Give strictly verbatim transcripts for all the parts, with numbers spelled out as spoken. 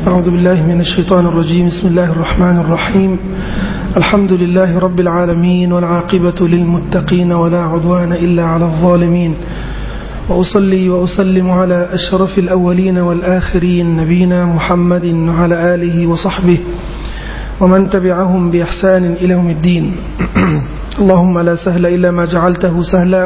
أعوذ بالله من الشيطان الرجيم بسم الله الرحمن الرحيم الحمد لله رب العالمين والعاقبة للمتقين ولا عدوان إلا على الظالمين وأصلي وأسلم على أشرف الأولين والآخرين نبينا محمد وعلى آله وصحبه ومن تبعهم بإحسان إلى يوم الدين اللهم لا سهل إلا ما جعلته سهلا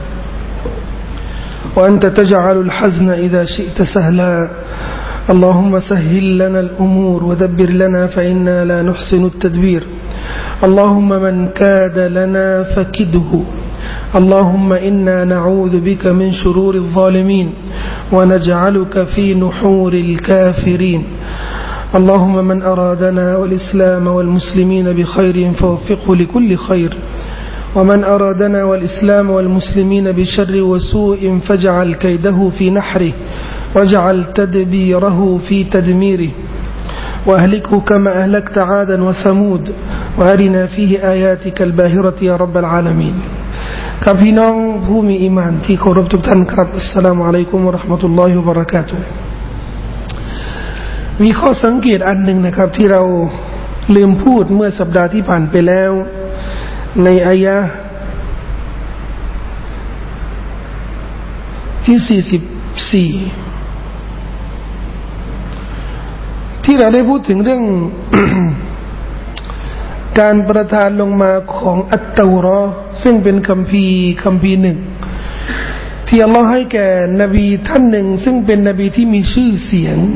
وأنت تجعل الحزن إذا شئت سهلا اللهم سهل لنا الأمور ودبر لنا فإنا لا نحسن التدبير اللهم من كاد لنا فكده اللهم إنا نعوذ بك من شرور الظالمين ونجعلك في نحور الكافرين اللهم من أرادنا والإسلام والمسلمين بخير فوفقه لكل خير ومن أرادنا والإسلام والمسلمين بشر وسوء فاجعل كيده في نحره واجعل تدبيره في تدميره وأهلكه كما أهلكت عادا وثمود وأرنا فيه آياتك الباهرة يا رب العالمين ครับพี่น้องผู้มีอีหม่านที่เคารพทุกท่านครับอัสสลามุอะลัยกุมวะเราะห์มะตุลลอฮิวะบะเราะกาตุฮ์มีข้อสังเกตอันหนึ่งนะครับที่เราลืมพูดเมื่อสัปดาห์ที่ผ่านไปแล้วในอายะห์ที่สี่สิบสี่ที่เราได้พูดถึงเรื่อง การประทานลงมาของอัตเตาเราะห์ซึ่งเป็นคัมภีร์คัมภีร์หนึ่งที่อัลเลาะห์ให้แก่นบีท่านหนึ่งซึ่งเป็นนบีที่มีชื่อเสียง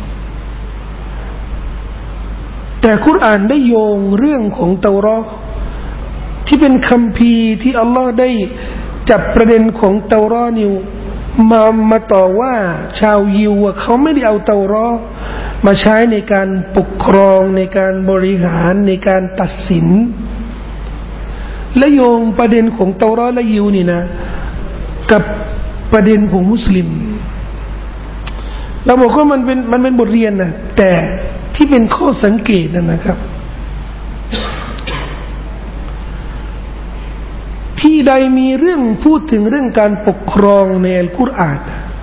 แต่กุรอานได้โยงเรื่องของเตาเราะห์ที่เป็นคัมภีร์ที่อัลเลาะห์ได้จับประเด็นของเตาเราะห์นี่มามาต่อว่าชาวยิวว่าเขาไม่ได้เอาเตาเราะห์มาใช้ในการปกครองในการบริหารในการตัดสินและโยงประเด็นของเตาเราะห์และยิวนี่นะกับประเด็นของมุสลิมเราบอกว่ามันเป็นมันเป็นบทเรียนนะแต่ที่เป็นข้อสังเกตนะนะครับที่ใดมีเรื่องพูดถึงเรื่องการปกครองในอัลกุรอาน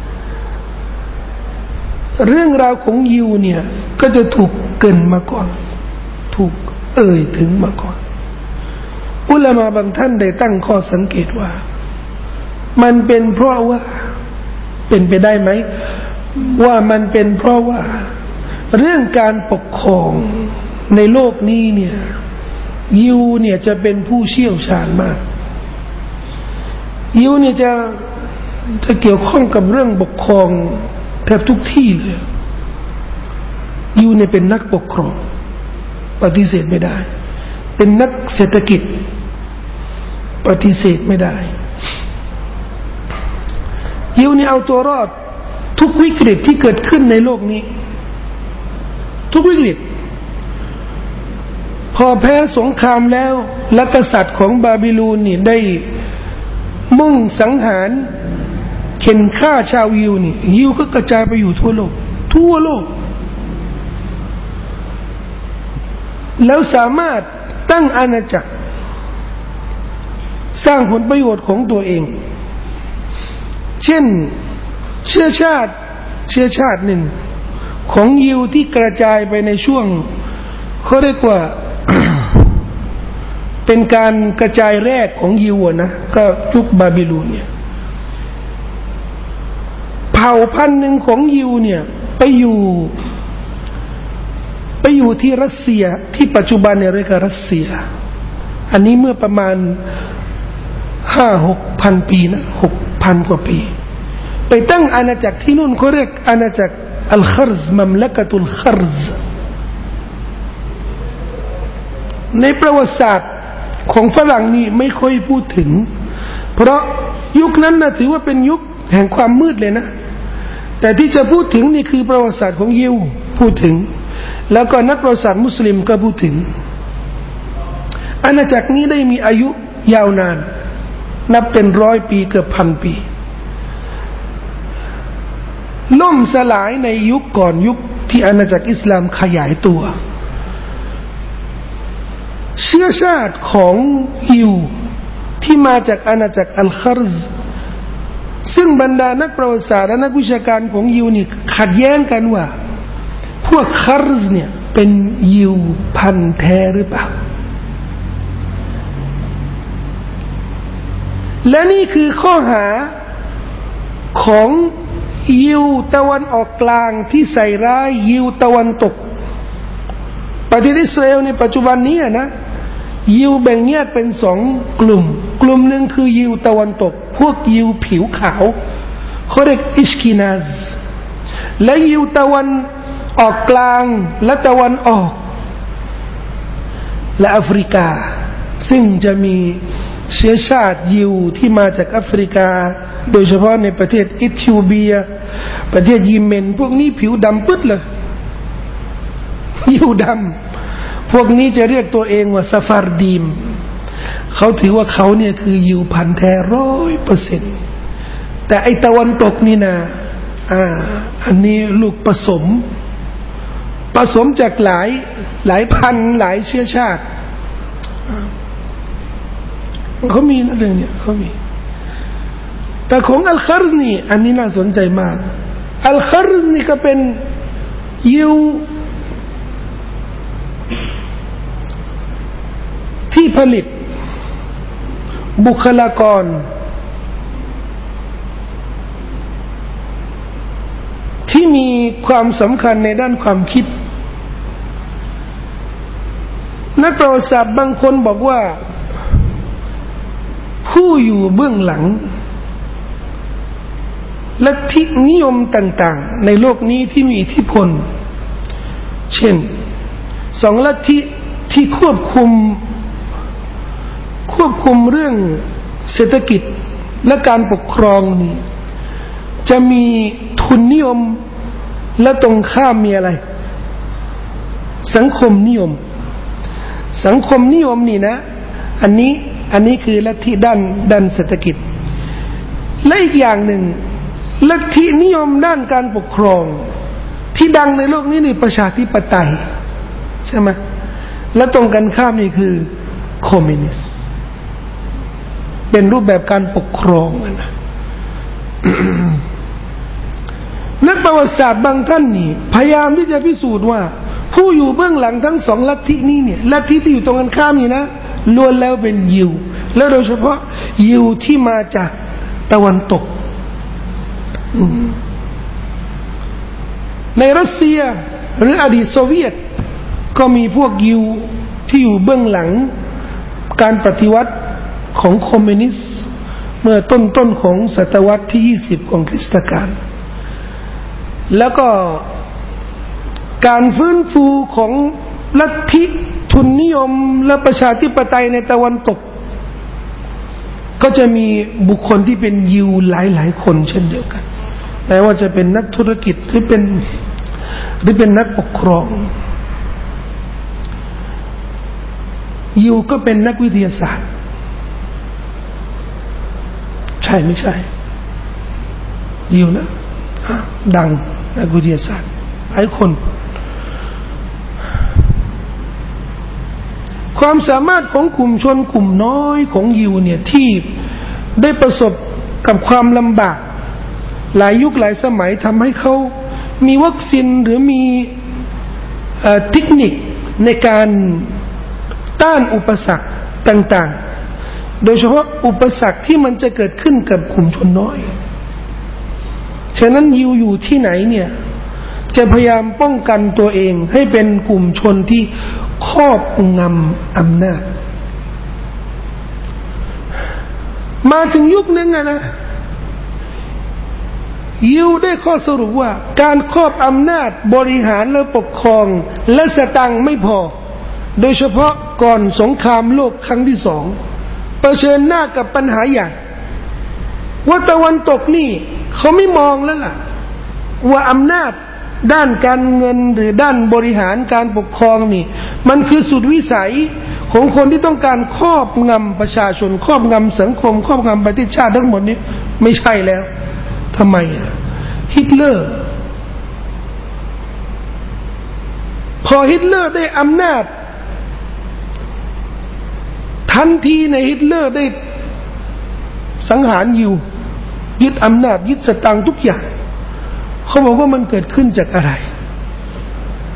เรื่องราวของยิวเนี่ยก็จะถูกเกริ่นมาก่อนถูกเอ่ยถึงมาก่อนอุลามะบางท่านได้ตั้งข้อสังเกตว่ามันเป็นเพราะว่าเป็นไปได้ไหมว่ามันเป็นเพราะว่าเรื่องการปกครองในโลกนี้เนี่ยยิวเนี่ยจะเป็นผู้เชี่ยวชาญมากยิวเนี่ยจะจะเกี่ยวข้องกับเรื่องปกครองแทบทุกที่เลยยิวเนี่ยเป็นนักปกครองปฏิเสธไม่ได้เป็นนักเศรษฐกิจปฏิเสธไม่ได้ยิวเนี่ยเอาตัวรอดทุกวิกฤตที่เกิดขึ้นในโลกนี้ทุกวิกฤตพอแพ้สงครามแล้วและกษัตริย์ของบาบิโลนนี่ได้มุ่งสังหารเข็นฆ่าชาวยิวนี่ยิวก็กระจายไปอยู่ทั่วโลกทั่วโลกแล้วสามารถตั้งอาณาจักรสร้างผลประโยชน์ของตัวเองเช่นเชื้อชาติเชื้อชาติหนึ่งของยิวที่กระจายไปในช่วงเขาเรียกว่า เป็นการกระจายแรกของยิวนะก็ยุคบาบิโลนเนี่ยเผ่าพันธุ์หนึ่งของยิวเนี่ยไปอยู่ไปอยู่ที่รัสเซียที่ปัจจุบันเนี่ยเรียกว่ารัสเซียอันนี้เมื่อประมาณห้าหกพันปีนะหกพันกว่าปีไปตั้งอาณาจักรที่นู่นเขาเรียกอาณาจักรอัลคารซ์มัมละกะตุลคารซ์ในประวัติศาสตร์ของฝรั่งนี่ไม่ค่อยพูดถึงเพราะยุคนั้นนะถือว่าเป็นยุคแห่งความมืดเลยนะแต่ที่จะพูดถึงนี่คือประวัติศาสตร์ของยิวพูดถึงแล้วก็นักประวัติศาสตร์มุสลิมก็พูดถึงอาณาจักรนี้ได้มีอายุยาวนานนับเป็นร้อยปีเกือบพันปีล่มสลายในยุคก่อนยุคที่อาณาจักรอิสลามขยายตัวเชื้อชาติของยิวที่มาจากอาณาจักรอัลคารซ์ซึ่งบรรดานักประวัติศาสตร์และนักวิชาการของยิวนี่ขัดแย้งกันว่าผพวกคาร์ซเนี่ยเป็นยิวพันธุ์แท้หรือเปล่าและนี่คือข้อหาของยิวตะวันออกกลางที่ใส่ร้ายยิวตะวันตกประเทศอิสราเอลในปัจจุบันนี้นะยิวแบ่งแยกเป็นสองกลุ่มกลุ่มหนึ่งคือยิวตะวันตกพวกยิวผิวขาวเขาเรียกอิชกินาซและยิวตะวันออกกลางและตะวันออกและแอฟริกาซึ่งจะมีเชื้อชาติยิวที่มาจากแอฟริกาโดยเฉพาะในประเทศเอธิโอเปียประเทศเยเมนพวกนี้ผิวดำปึ๊ดเลยยิวดำพวกนี้จะเรียกตัวเองว่าซาฟาร์ดีมเขาถือว่าเขาเนี่ยคือยิวพันธุ์แท้ร้อยเปอร์เซ็นต์แต่ไอตะวันตกนี่นะอ่าอันนี้ลูกผสมผสมจากหลายหลายพันหลายเชื้อชาติเขามีนะเรื่องเนี้ยเขามีแต่ของอัลคาร์ซนี่อันนี้น่าสนใจมากอัลคาร์ซนี่ก็เป็นยิวที่ผลิตบุคลากรที่มีความสำคัญในด้านความคิดนักประวัติศาสตร์บางคนบอกว่าผู้อยู่เบื้องหลังลัทธินิยมต่างๆในโลกนี้ที่มีอิทธิพลเช่นสองลัทธิที่ควบคุมควบคุมเรื่องเศรษฐกิจและการปกครองนี่จะมีทุนนิยมและตรงข้ามมีอะไรสังคมนิยมสังคมนิยมนี่นะอันนี้อันนี้คือลัทธิด้านด้านเศรษฐกิจและอีกอย่างหนึ่งลัทธินิยมด้านการปกครองที่ดังในโลกนี้นี่ประชาธิปไตยใช่ไหมและตรงกันข้ามนี่คือคอมมิวนิสต์เป็นรูปแบบการปกครองนะ นักประวัติศาสตร์บางท่านนี่พยายามที่จะพิสูจน์ว่าผู้อยู่เบื้องหลังทั้งสองลัทธินี้เนี่ยลัทธิที่อยู่ตรงกันข้ามนี่นะล้วนแล้วเป็นยิวแล้วโดยเฉพาะยิวที่มาจากตะวันตกในรัสเซียหรืออดีตโซเวียตก็มีพวกยิวที่อยู่เบื้องหลังการปฏิวัติของคอมมิวนิสต์เมื่อต้นๆของศตวรรษที่ยี่สิบของคริสตกาลแล้วก็การฟื้นฟูของลัทธิทุนนิยมและประชาธิปไตยในตะวันตกก็จะมีบุคคลที่เป็นยิวหลายๆคนเช่นเดียวกันแม้ว่าจะเป็นนักธุรกิจหรือเป็นหรือเป็นนักปกครองยิวก็เป็นนักวิทยาศาสตร์ใช่ไม่ใช่ยิวนะดังนักวิทยาศาสตร์หลายคนความสามารถของกลุ่มชนกลุ่มน้อยของยิวเนี่ยที่ได้ประสบกับความลำบากหลายยุคหลายสมัยทำให้เขามีวัคซีนหรือมีเทคนิคในการต้านอุปสรรคต่างๆโดยเฉพาะอุปสรรคที่มันจะเกิดขึ้นกับกลุ่มชนน้อยฉะนั้นยิวอยู่ที่ไหนเนี่ยจะพยายามป้องกันตัวเองให้เป็นกลุ่มชนที่ครอบงำอำนาจมาถึงยุคนึงอะนะยิวได้ข้อสรุปว่าการครอบอำนาจบริหารและปกครองและสตังค์ไม่พอโดยเฉพาะก่อนสงครามโลกครั้งที่สองเผชิญหน้ากับปัญหาใหญ่ว่าตะวันตกนี่เขาไม่มองแล้วล่ะว่าอำนาจด้านการเงินหรือด้านบริหารการปกครองนี่มันคือสุดวิสัยของคนที่ต้องการครอบงำประชาชนครอบงำสังคมครอบงำประเทศชาติทั้งหมดนี้ไม่ใช่แล้วทำไมอ่ะฮิตเลอร์พอฮิตเลอร์ได้อำนาจทันทีในฮิตเลอร์ได้สังหารยิวยึดอำนาจยึดสตางค์ทุกอย่างเขาบอกว่ามันเกิดขึ้นจากอะไร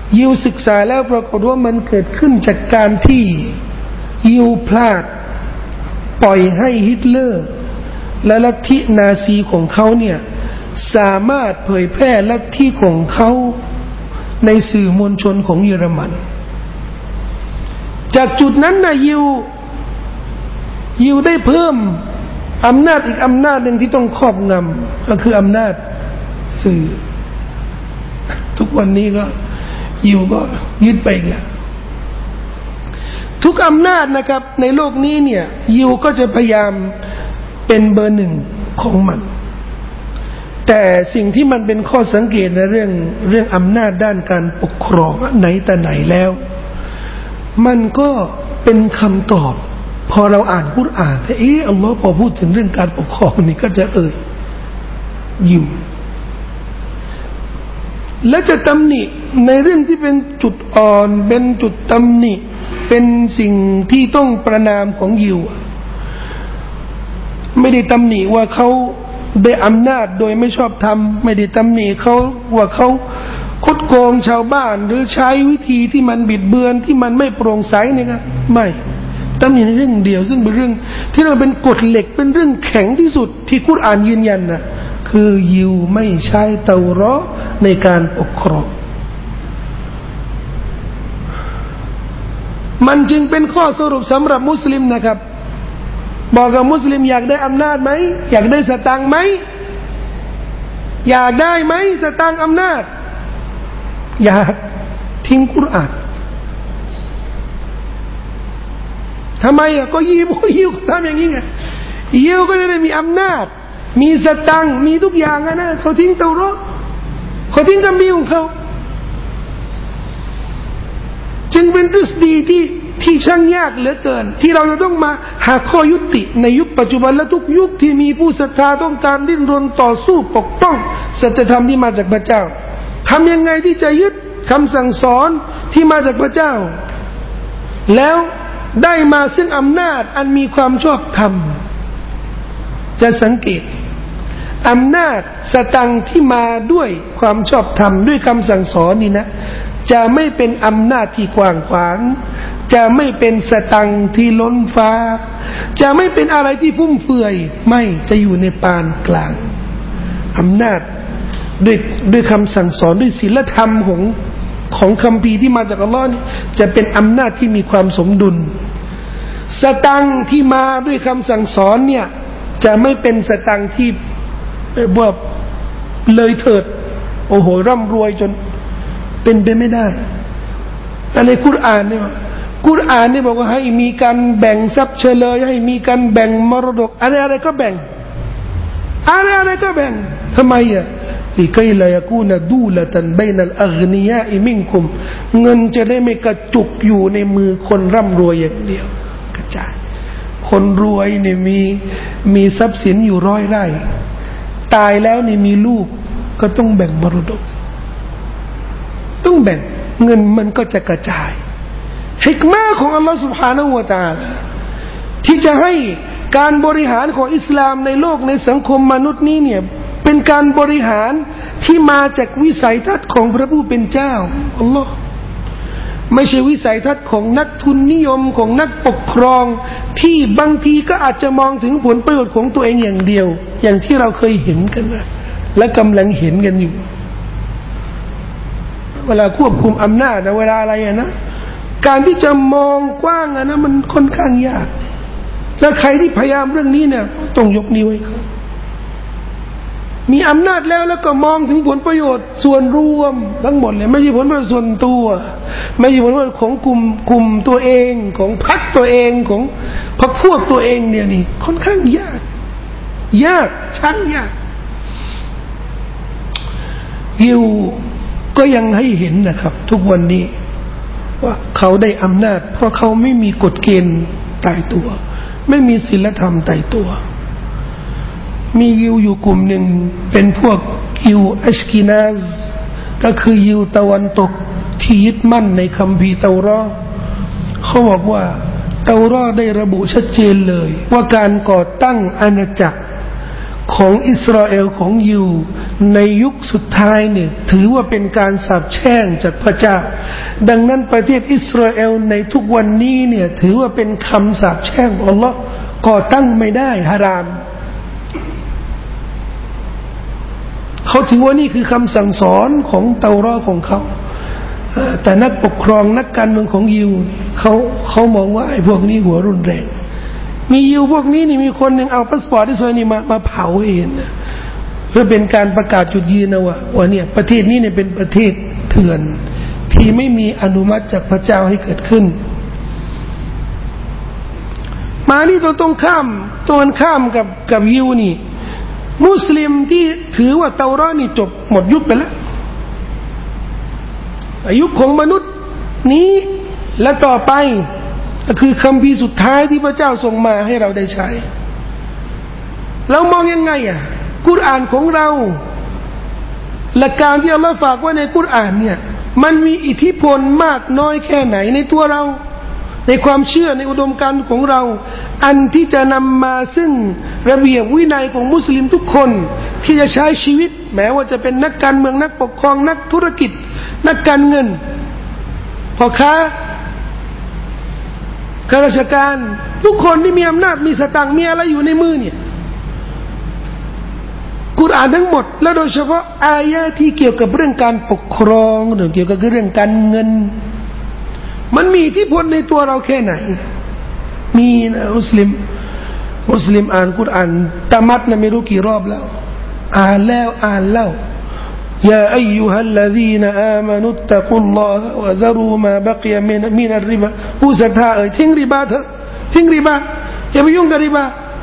ยิวศึกษาแล้วปรากฏว่ามันเกิดขึ้นจากการที่ยิวพลาดปล่อยให้ฮิตเลอร์และลัทธินาซีของเขาเนี่ยสามารถเผยแพร่ลัทธิของเขาในสื่อมวลชนของเยอรมันจากจุดนั้นนะยิวยิวได้เพิ่มอำนาจอีกอำนาจหนึ่งที่ต้องครอบงำก็คืออำนาจสื่อทุกวันนี้ก็ยิวก็ยึดไปอีกแล้วทุกอำนาจนะครับในโลกนี้เนี่ยยิวก็จะพยายามเป็นเบอร์หนึ่งของมันแต่สิ่งที่มันเป็นข้อสังเกตในเรื่องเรื่องอำนาจด้านการปกครองไหนแต่ไหนแล้วมันก็เป็นคำตอบพอเราอ่านกุรอานเอออัลลอฮ์พอพูดถึงเรื่องการปกครองนี่ก็จะเอ่ยยิวและจะตำหนิในเรื่องที่เป็นจุดอ่อนเป็นจุดตำหนิเป็นสิ่งที่ต้องประนามของยิวไม่ได้ตำหนิว่าเขาได้อำนาจโดยไม่ชอบธรรมไม่ได้ตำหนิเขาว่าเขาคดโกงชาวบ้านหรือใช้วิธีที่มันบิดเบือนที่มันไม่โปร่งใสเนี่ยนะไม่ตำหนิในเรื่องเดียวซึ่งเป็นเรื่องที่เราเป็นกฎเหล็กเป็นเรื่องแข็งที่สุดที่กุรอานยืนยันนะคือยิวไม่ใช้เตารอในการปกครองมันจึงเป็นข้อสรุปสำหรับมุสลิมนะครับบอกกับมุสลิมอยากได้อำนาจไหมอยากได้สตางค์ไหมอยากได้ไหมสตางค์อำนาจอยากทิ้งกุรอานทำไมอ่ะก็ยิวก็ยิวทำอย่างนี้ไงยิวก็จะได้มีอำนาจมีสตังค์มีทุกอย่างนะเขาทิ้งเตารอเขาทิ้งกัมบีของเขาจึงเป็นทฤษฎีที่ที่ช่างยากเหลือเกินที่เราจะต้องมาหาข้อยุติในยุคปัจจุบันและทุกยุคที่มีผู้ศรัทธาต้องการดิ้นรนต่อสู้ปกป้องสัจธรรมที่มาจากพระเจ้าทำยังไงที่จะยึดคำสั่งสอนที่มาจากพระเจ้าแล้วได้มาซึ่งอำนาจอันมีความชอบธรรมจะสังเกตอำนาจสตังที่มาด้วยความชอบธรรมด้วยคำสั่งสอนนี่นะจะไม่เป็นอำนาจที่กว้างขวางจะไม่เป็นสตังที่ล้นฟ้าจะไม่เป็นอะไรที่ฟุ่มเฟือยไม่จะอยู่ในปานกลางอำนาจด้วยด้วยคำสั่งสอนด้วยศีลธรรมของของคัมภีร์ที่มาจากอัลลอฮ์นี่จะเป็นอำนาจที่มีความสมดุลสตังที่มาด้วยคำสั่งสอนเนี่ยจะไม่เป็นสตังที่แบบเลยเถิดโอ้โหร่ำรวยจนเป็นไปไม่ได้อะไรกุรอานเนี่ยกุรอานเนี่ยบอกว่าให้มีการแบ่งทรัพย์เฉลยให้มีการแบ่งมรดกอะไรอะไรก็แบ่งอะไรอะไรก็แบ่งทำไมอ่ะลิกัยลายกูนดูละตันบัยนัลอัฆนียาอิมินคุมเงินจะได้ไม่กระจุกอยู่ในมือคนร่ำรวยอย่างเดียวกระจายคนรวยเนี่ยมีมีทรัพย์สินอยู่ร้อยไร่ตายแล้วนี่มีลูกก็ต้องแบ่งมรดกต้องแบ่งเงินมันก็จะกระจายฮิกมะห์ของอัลลอฮฺ سبحانه และ تعالى ที่จะให้การบริหารของอิสลามในโลกในสังคมมนุษย์นี้เนี่ยเป็นการบริหารที่มาจากวิสัยทัศน์ของพระผู้เป็นเจ้าอัลลอฮฺไม่ใช่วิสัยทัศน์ของนักทุนนิยมของนักปกครองที่บางทีก็อาจจะมองถึงผลประโยชน์ของตัวเองอย่างเดียวอย่างที่เราเคยเห็นกันนะและกำลังเห็นกันอยู่เวลาควบคุมอำนาจนะเวลาอะไรอะนะการที่จะมองกว้างอะนะมันค่อนข้างยากและใครที่พยายามเรื่องนี้เนี่ยต้องยกนิ้วให้เขามีอำนาจแล้วแล้วก็มองถึงผลประโยชน์ส่วนรวมทั้งหมดเลยไม่ใช่ผลประโยชน์ส่วนตัวไม่ใช่ผลประโยชน์ของกลุ่มกลุ่มตัวเองของพรรคตัวเองของพรรคพวกตัวเองเนี่ยนี่ค่อนข้างยากยากช่างยากยิวก็ยังให้เห็นนะครับทุกวันนี้ว่าเขาได้อำนาจเพราะเขาไม่มีกฎเกณฑ์ตายตัวไม่มีศีลธรรมตายตัวมียิวอยู่กลุ่มหนึ่งเป็นพวกยิวอัชกินาซก็คือยิวตะวันตกที่ยึดมั่นในคัมภีร์เตารอเขาบอกว่าเตารอได้ระบุชัดเจนเลยว่าการก่อตั้งอาณาจักรของอิสราเอลของยิวในยุคสุดท้ายเนี่ยถือว่าเป็นการสาปแช่งจากพระเจ้าดังนั้นประเทศอิสราเอลในทุกวันนี้เนี่ยถือว่าเป็นคำสาปแช่งของอัลลอฮ์ก่อตั้งไม่ได้ฮารามเขาถือว่านี่คือคำสั่งสอนของเตารอของเขาแต่นักปกครองนักการเมืองของยิวเขาเขามองว่าไอ้พวกนี้หัวรุนแรงมียิวพวกนี้นี่มีคนหนึ่งเอาพาสปอร์ตอิสราเอลนี่มามาเผาเองนะเพื่อเป็นการประกาศจุดยืนนะว่าว่าเนี่ยประเทศนี้เนี่ยเป็นประเทศเถื่อนที่ไม่มีอนุมัติจากพระเจ้าให้เกิดขึ้นมานี่ตัวตรงข้ามตัวข้ามกับกับยิวนี่มุสลิมที่ถือว่าเตารอนี่จบหมดยุคไปแล้วอายุของมนุษย์นี้และต่อไปก็คือคัมภีร์สุดท้ายที่พระเจ้าส่งมาให้เราได้ใช้เรามองยังไงอ่ะกุรอานของเราหลักการที่อัลลอฮ์ฝากไว้ในกุรอานเนี่ยมันมีอิทธิพลมากน้อยแค่ไหนในตัวเราในความเชื่อในอุดมการณ์ของเราอันที่จะนำมาซึ่งระเบียบวินัยของมุสลิมทุกคนที่จะใช้ชีวิตแม้ว่าจะเป็นนักการเมืองนักปกครองนักธุรกิจนักการเงินพ่อค้าข้าราชการทุกคนที่มีอำนาจมีสตางค์มีอะไรอยู่ในมือเนี่ยกุรอานทั้งหมดและโดยเฉพาะอายะที่เกี่ยวกับเรื่องการปกครองหรือเกี่ยวกับเรื่องการเงินมันมีอิทธิพลในตัวเราแค่ไหนมีนะมุสลิมมุสลิมอ่านกุรอานตะมัดนะไม่รู้กี่รอบแล้วอ่านแล้วอ่านแล้วยาอัยยูฮัลลซีนอามานุตตะกุลลอฮะวะซะรูมาบักิยะมินมินัรริบาผู้ศรัทธาเอ่ยทิ้งริบาเถอะทิ้งริบาอย่าไปยุ่งกับริบา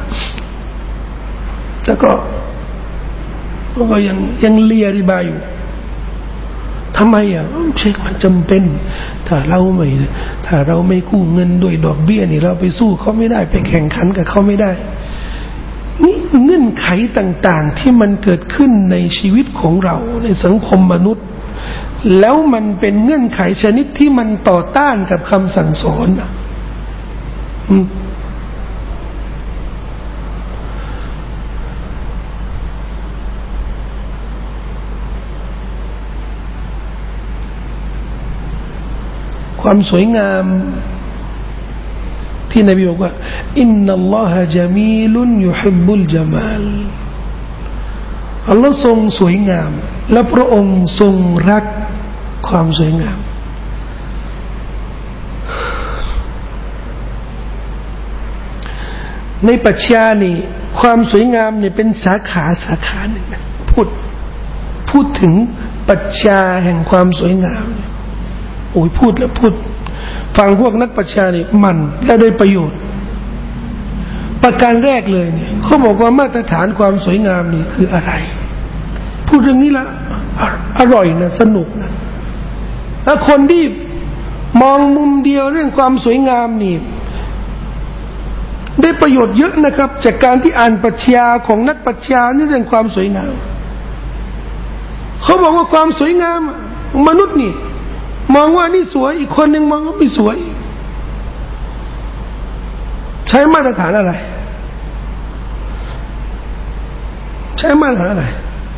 แต่ก็ก็ยังยังเลียริบาอยู่ทำไมอ่ะเช็คมันจำเป็นถ้าเราไม่ถ้าเราไม่กู้เงินด้วยดอกเบี้ยนี่เราไปสู้เขาไม่ได้ไปแข่งขันกับเขาไม่ได้นี่เงื่อนไขต่างๆที่มันเกิดขึ้นในชีวิตของเราในสังคมมนุษย์แล้วมันเป็นเงื่อนไขชนิดที่มันต่อต้านกับคำสั่งสอนนะความสวยงามที่นบีบอกว่าอินนัลลอฮะญะมีลุนยุฮิบบุลญะมาลอัลลอฮ์ทรงสวยงามและพระองค์ทรงรักความสวยงามในปรัชญานี่ความสวยงามเนี่ยเป็นสาขาสาขาหนึ่งนะพูดพูดถึงปรัชญาแห่งความสวยงามโอ้ยพูดแล้วพูดฟังพวกนักปรัชญานี่มันและได้ประโยชน์ประการแรกเลยเนี่ยเขาบอกว่ามาตรฐานความสวยงามนี่คืออะไรพูดเรื่องนี้ละอร่อยนะสนุกนะแล้วคนที่มองมุมเดียวเรื่องความสวยงามนี่ได้ประโยชน์เยอะนะครับจากการที่อ่านปรัชญาของนักปรัชญานี่เรื่องความสวยงามเขาบอกว่าความสวยงามของมนุษย์นี่มองว่านี่สวยอีกคนหนึ่งมองว่าไม่สวยใช้มาตรฐานอะไรใช้มาตรฐานอะไร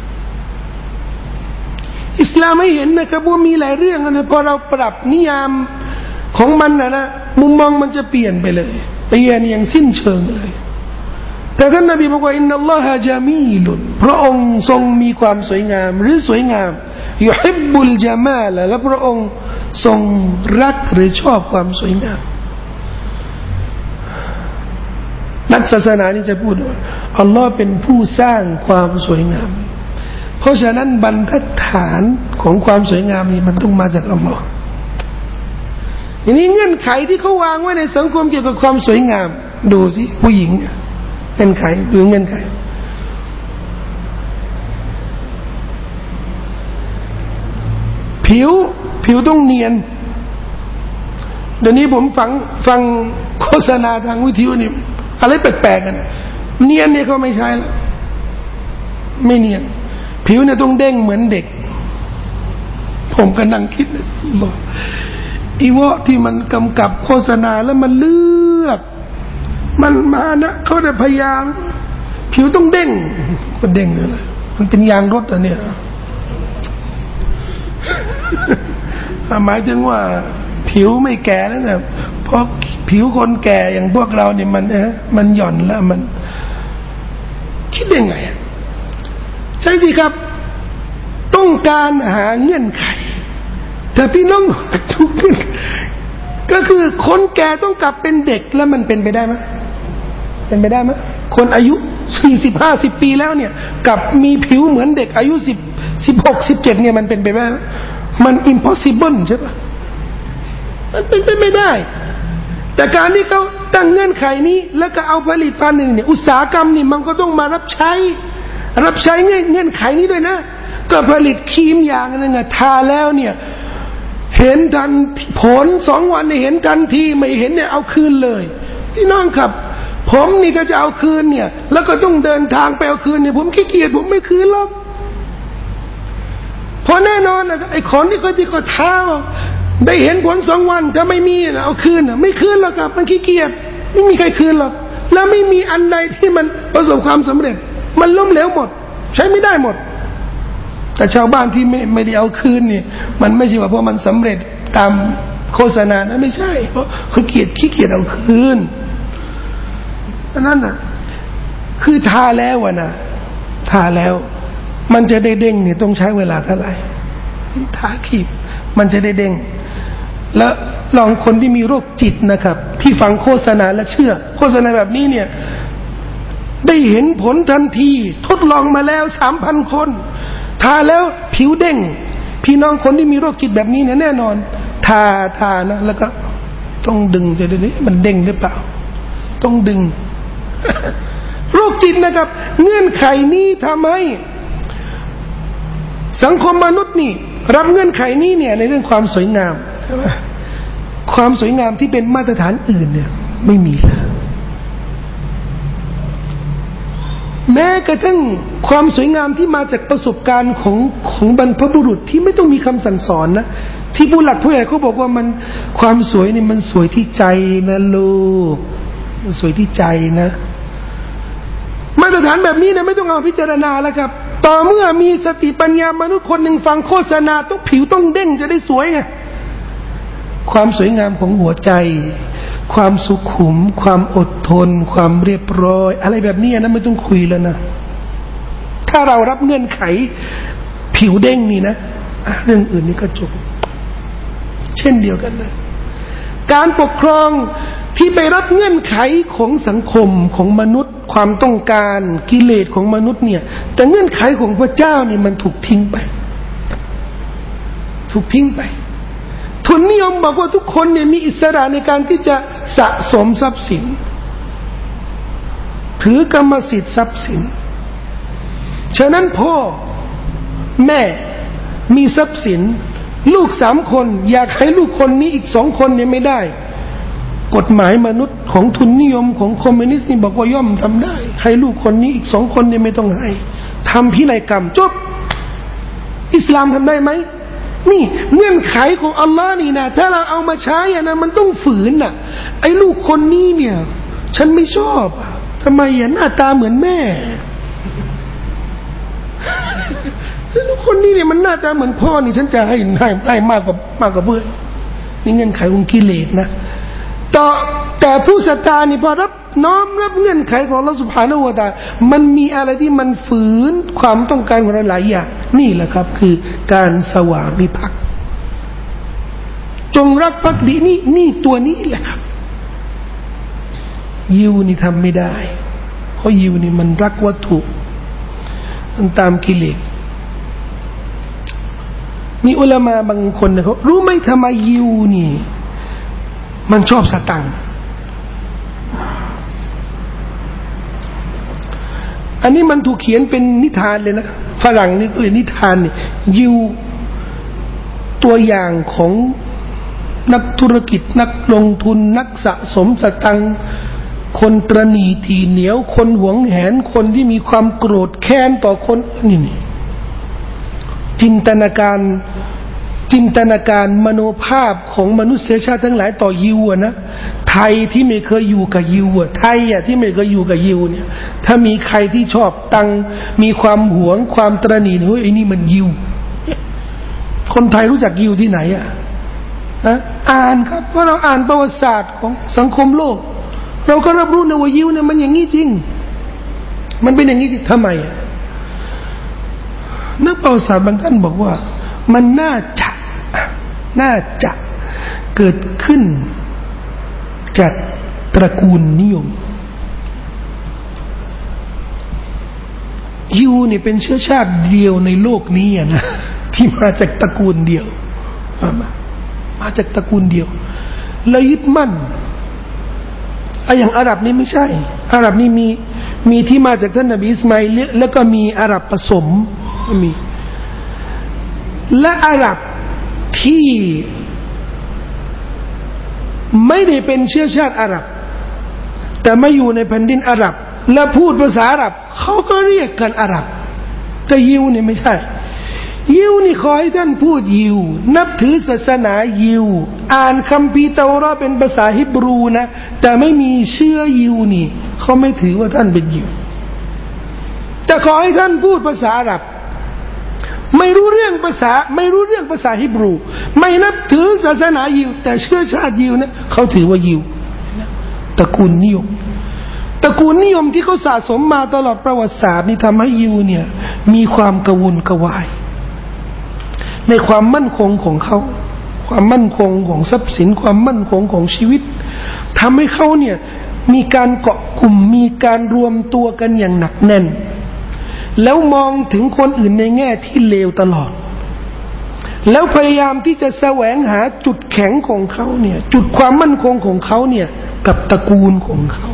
อิสลามไม่เห็นนะครับว่ามีหลายเรื่องนะพอเราปรับนิยามของมันนะนะมุมมองมันจะเปลี่ยนไปเลยเปลี่ยนอย่างสิ้นเชิงเลยแต่ท่านนบีบอกว่าอินนัลลอฮะญะมีลุนพระองค์ทรงมีความสวยงามหรือสวยงามยุฮิบบุลญะมาลและพระองค์ทรงรักหรือชอบความสวยงามนักศาสนานี่จะพูดว่าอัลลอฮ์เป็นผู้สร้างความสวยงามเพราะฉะนั้นบรรทัดฐานของความสวยงามนี่มันต้องมาจากอัลลอฮ์ทีนี้เงื่อนไขที่เขาวางไว้ในสังคมเกี่ยวกับความสวยงามดูสิผู้หญิงเป็นไขหรือเงื่อนไขผิวผิวต้องเนียนเดี๋ยวนี้ผมฟังฟังโฆษณาทางวิทยุนี่อะไรแปลกๆกันเนียนเนี่ยเขาไม่ใช่แล้วไม่เนียนผิวเนี่ยต้องเด้งเหมือนเด็กผมก็นั่งคิดบอกอีวะที่มันกำกับโฆษณาแล้วมันเลือกมันมานะเขาได้พยายามผิวต้องเด้งก็เด้งเลยมันเป็นยางรถอ่ะเนี่ยหมายถึงว่าผิวไม่แก่แล้วนะเพราะผิวคนแก่อย่างพวกเราเนี่ยมันเออมันหย่อนแล้วมันคิดยังไงใช่สิครับต้องการหาเงื่อนไขแต่พี่น้องทุกเงื่อนก็คือคนแก่ต้องกลับเป็นเด็กแล้วมันเป็นไปได้ไหมเป็นไปได้ไหมคนอายุสี่สิบห้าสิบปีแล้วเนี่ยกับมีผิวเหมือนเด็กอายุสิบสิบหกสิบเจ็ดเนี่ยมันเป็นไปไหมมัน impossible ใช่ปะมันเป็นไปไม่ได้แต่การที่เขาตั้งเงื่อนไขนี้แล้วก็เอาผลิตภัณฑ์หนึ่งเนี่ยอุตสาหกรรมนี่มันก็ต้องมารับใช้รับใช้เงื่อนไขนี้ด้วยนะก็ผลิตครีมอย่างนึงอะทาแล้วเนี่ยเห็นทันผลสองวันเนี่ยเห็นทันทีไม่เห็นเนี่ยเอาคืนเลยพี่น้องครับผมนี่ก็จะเอาคืนเนี่ยแล้วก็ต้องเดินทางไปเอาคืนเนี่ยผมขี้เกียจผมไม่คืนหรอกเพราะแน่นอนนะไอ้ของที่เขาที่เขาท้าได้เห็นผลสองวันถ้าไม่มีนะเอาคืนนะไม่คืนหรอกครับมันขี้เกียจไม่มีใครคืนหรอกแล้วไม่มีอันใดที่มันประสบความสำเร็จมันล้มเหลวหมดใช้ไม่ได้หมดแต่ชาวบ้านที่ไม่ไม่ได้เอาคืนเนี่ยมันไม่ใช่ว่าเพราะมันสำเร็จตามโฆษณานะไม่ใช่เพราะเขาเกียจขี้เกียจเอาคืนนั่นน่ะคือทาแล้วอะนะทาแล้วมันจะได้เด้งเนี่ยต้องใช้เวลาเท่าไหร่ทาครีมมันจะได้เด้งแล้วลองคนที่มีโรคจิตนะครับที่ฟังโฆษณาและเชื่อโฆษณาแบบนี้เนี่ยได้เห็นผลทันทีทดลองมาแล้ว สามพัน คนทาแล้วผิวเด้งพี่น้องคนที่มีโรคจิตแบบนี้เนี่ยแน่นอนทาทานะแล้วก็ต้องดึงจะได้มันเด้งหรือเปล่าต้องดึง โรคจิตนะครับเงื่อนไขนี้ทำให้สังคมมนุษย์นี่รับเงื่อนไขนี้เนี่ยในเรื่องความสวยงามใช่ไหมความสวยงามที่เป็นมาตรฐานอื่นเนี่ยไม่มีแล้วแม้กระทั่งความสวยงามที่มาจากประสบการณ์ของของบรรพบุรุษที่ไม่ต้องมีคำสั่งสอนนะที่ผู้หลักผู้ใหญ่เขาบอกว่ามันความสวยนี่มันสวยที่ใจนะลูกมันสวยที่ใจนะมาตรฐานแบบนี้เนี่ยไม่ต้องเอาพิจารณาแล้วครับต่อเมื่อมีสติปัญญามนุษย์คนหนึ่งฟังโฆษณาต้องผิวต้องเด้งจะได้สวยไงความสวยงามของหัวใจความสุขุมความอดทนความเรียบร้อยอะไรแบบนี้นะไม่ต้องคุยแล้วนะถ้าเรารับเงื่อนไขผิวเด้งนี่นะเรื่องอื่นนี่ก็จบเช่นเดียวกันนะการปกครองที่ไปรับเงื่อนไขของสังคมของมนุษย์ความต้องการกิเลสของมนุษย์เนี่ยแต่เงื่อนไขของพระเจ้านี่มันถูกทิ้งไปถูกทิ้งไปทุนนิยมบอกว่าทุกคนเนี่ยมีอิสระในการที่จะสะสมทรัพย์สินถือกรรมสิทธิ์ทรัพย์สินฉะนั้นพ่อแม่มีทรัพย์สินลูกสามคนอยากให้ลูกคนนี้อีกสองคนเนี่ยไม่ได้กฎหมายมนุษย์ของทุนนิยมของคอมมิวนิสต์นี่บอกว่าย่อมทำได้ให้ลูกคนนี้อีกสองคนเนี่ยไม่ต้องให้ทำพินัยกรรมจบอิสลามทำได้ไหมนี่เงื่อนไขของอัลลอฮ์นี่นะถ้าเราเอามาใช้อะนะมันต้องฝืนน่ะไอ้ลูกคนนี้เนี่ยฉันไม่ชอบทำไมอ่ะหน้าตาเหมือนแม่ลูกคนนี้เนี่ยมันหน้าตาเหมือนพ่อนี่ฉันจะให้ให้ให้มากกว่ามากกว่าเพื่อนนี่เงื่อนไขของกิเลสนะต่อแต่ผู้ศรัทธานี่พอรับน้อมรับเงื่อนไขของอัลเลาะห์ซุบฮานะฮูวะตะอาลามันมีอะไรที่มันฝืนความต้องการของเราหลายอย่างนี่แหละครับคือการสวามิภักดิ์จงรักภักดีนี่นี่ตัวนี้แหละครับยิวนี่ทำไม่ได้เพราะยิวนี่มันรักวัตถุมันตามกิเลสมีอุลามะบางคนนะเขารู้ไหมทำไมยิวนี่มันชอบสตังค์อันนี้มันถูกเขียนเป็นนิทานเลยนะฝรั่งนี่ก็เลยนิทานนี่ยิวตัวอย่างของนักธุรกิจนักลงทุนนักสะสมสตังค์คนตระหนี่ทีเหนียวคนหวงแหนคนที่มีความโกรธแค้นต่อคนนี่นี่จินตนาการจินตนาการมโนภาพของมนุษยชาติทั้งหลายต่อยิวนะทไทยที่ไม่เคยอยู่กับยิวอ่ะไทยอ่ะที่ไม่เคยอยู่กับยิวเนี่ยถ้ามีใครที่ชอบตังมีความหวงความตระหนี่เฮ้ยไอ้นี่มันยิวคนไทยรู้จักยิวที่ไหนอ่ะนะอ่านครับเพราะเราอ่านประวัติศาสตร์ของสังคมโลกเราก็รับรู้นะว่ายิวเนี่ยมันอย่างนี้จริงมันเป็นอย่างนี้จริงทำไมอ่ะนักประวัติศาสตร์บางท่านบอกว่ามันน่าจะน่าจะเกิดขึ้นจากตระกูลนิยมยิวเนี่ยเป็นเชื้อชาติเดียวในโลกนี้นะที่มาจากตระกูลเดียวมามาจากตระกูลเดียวแล้วยึดมั่นไอ้อย่างอาหรับนี่ไม่ใช่อาหรับนี่มีมีที่มาจากท่านนบีอิสมาอิลแล้วก็มีอาหรับผสมมีและอาหรับที่ไม่ได้เป็นเชื้อชาติอาหรับแต่มาอยู่ในแผ่นดินอาหรับและพูดภาษาอาหรับเขาก็เรียกกันอาหรับแต่ยิวเนี่ยไม่ใช่ยิวนี่ขอให้ท่านพูดยิวนับถือศาสนายิวอ่านคัมภีร์เตาเราะห์เป็นภาษาฮิบรูนะแต่ไม่มีเชื้อยิวนี่เขาไม่ถือว่าท่านเป็นยิวแต่ขอให้ท่านพูดภาษาอาหรับไม่รู้เรื่องภาษาไม่รู้เรื่องภาษาฮิบรูไม่นับถือศาสนายิวแต่เชื้อชาติยิวนะเขาถือว่ายิวตระกูลนิยมตระกูลนิยมที่เขาสะสมมาตลอดประวัติศาสตร์นี่ทำให้ยิวเนี่ยมีความกระวนกระวายในความมั่นคงของเขาความมั่นคงของทรัพย์สินความมั่นคงของชีวิตทำให้เขาเนี่ยมีการเกาะกลุ่มมีการรวมตัวกันอย่างหนักแน่นแล้วมองถึงคนอื่นในแง่ที่เลวตลอดแล้วพยายามที่จะแสวงหาจุดแข็งของเขาเนี่ยจุดความมั่นคงของเขาเนี่ยกับตระกูลของเขา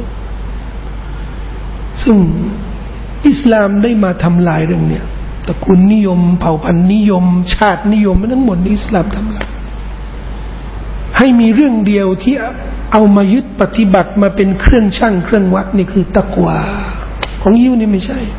ซึ่งอิสลามได้มาทำลายเรื่องเนี้ยตระกูลนิยมเผ่าพันธุ์นิยมชาตินิยมทั้งหมดอิสลามทำลายให้มีเรื่องเดียวที่เอามายึดปฏิบัติมาเป็นเครื่องชั่งเครื่องวัดนี่คือตักวาของยิวนี่ไม่ใช่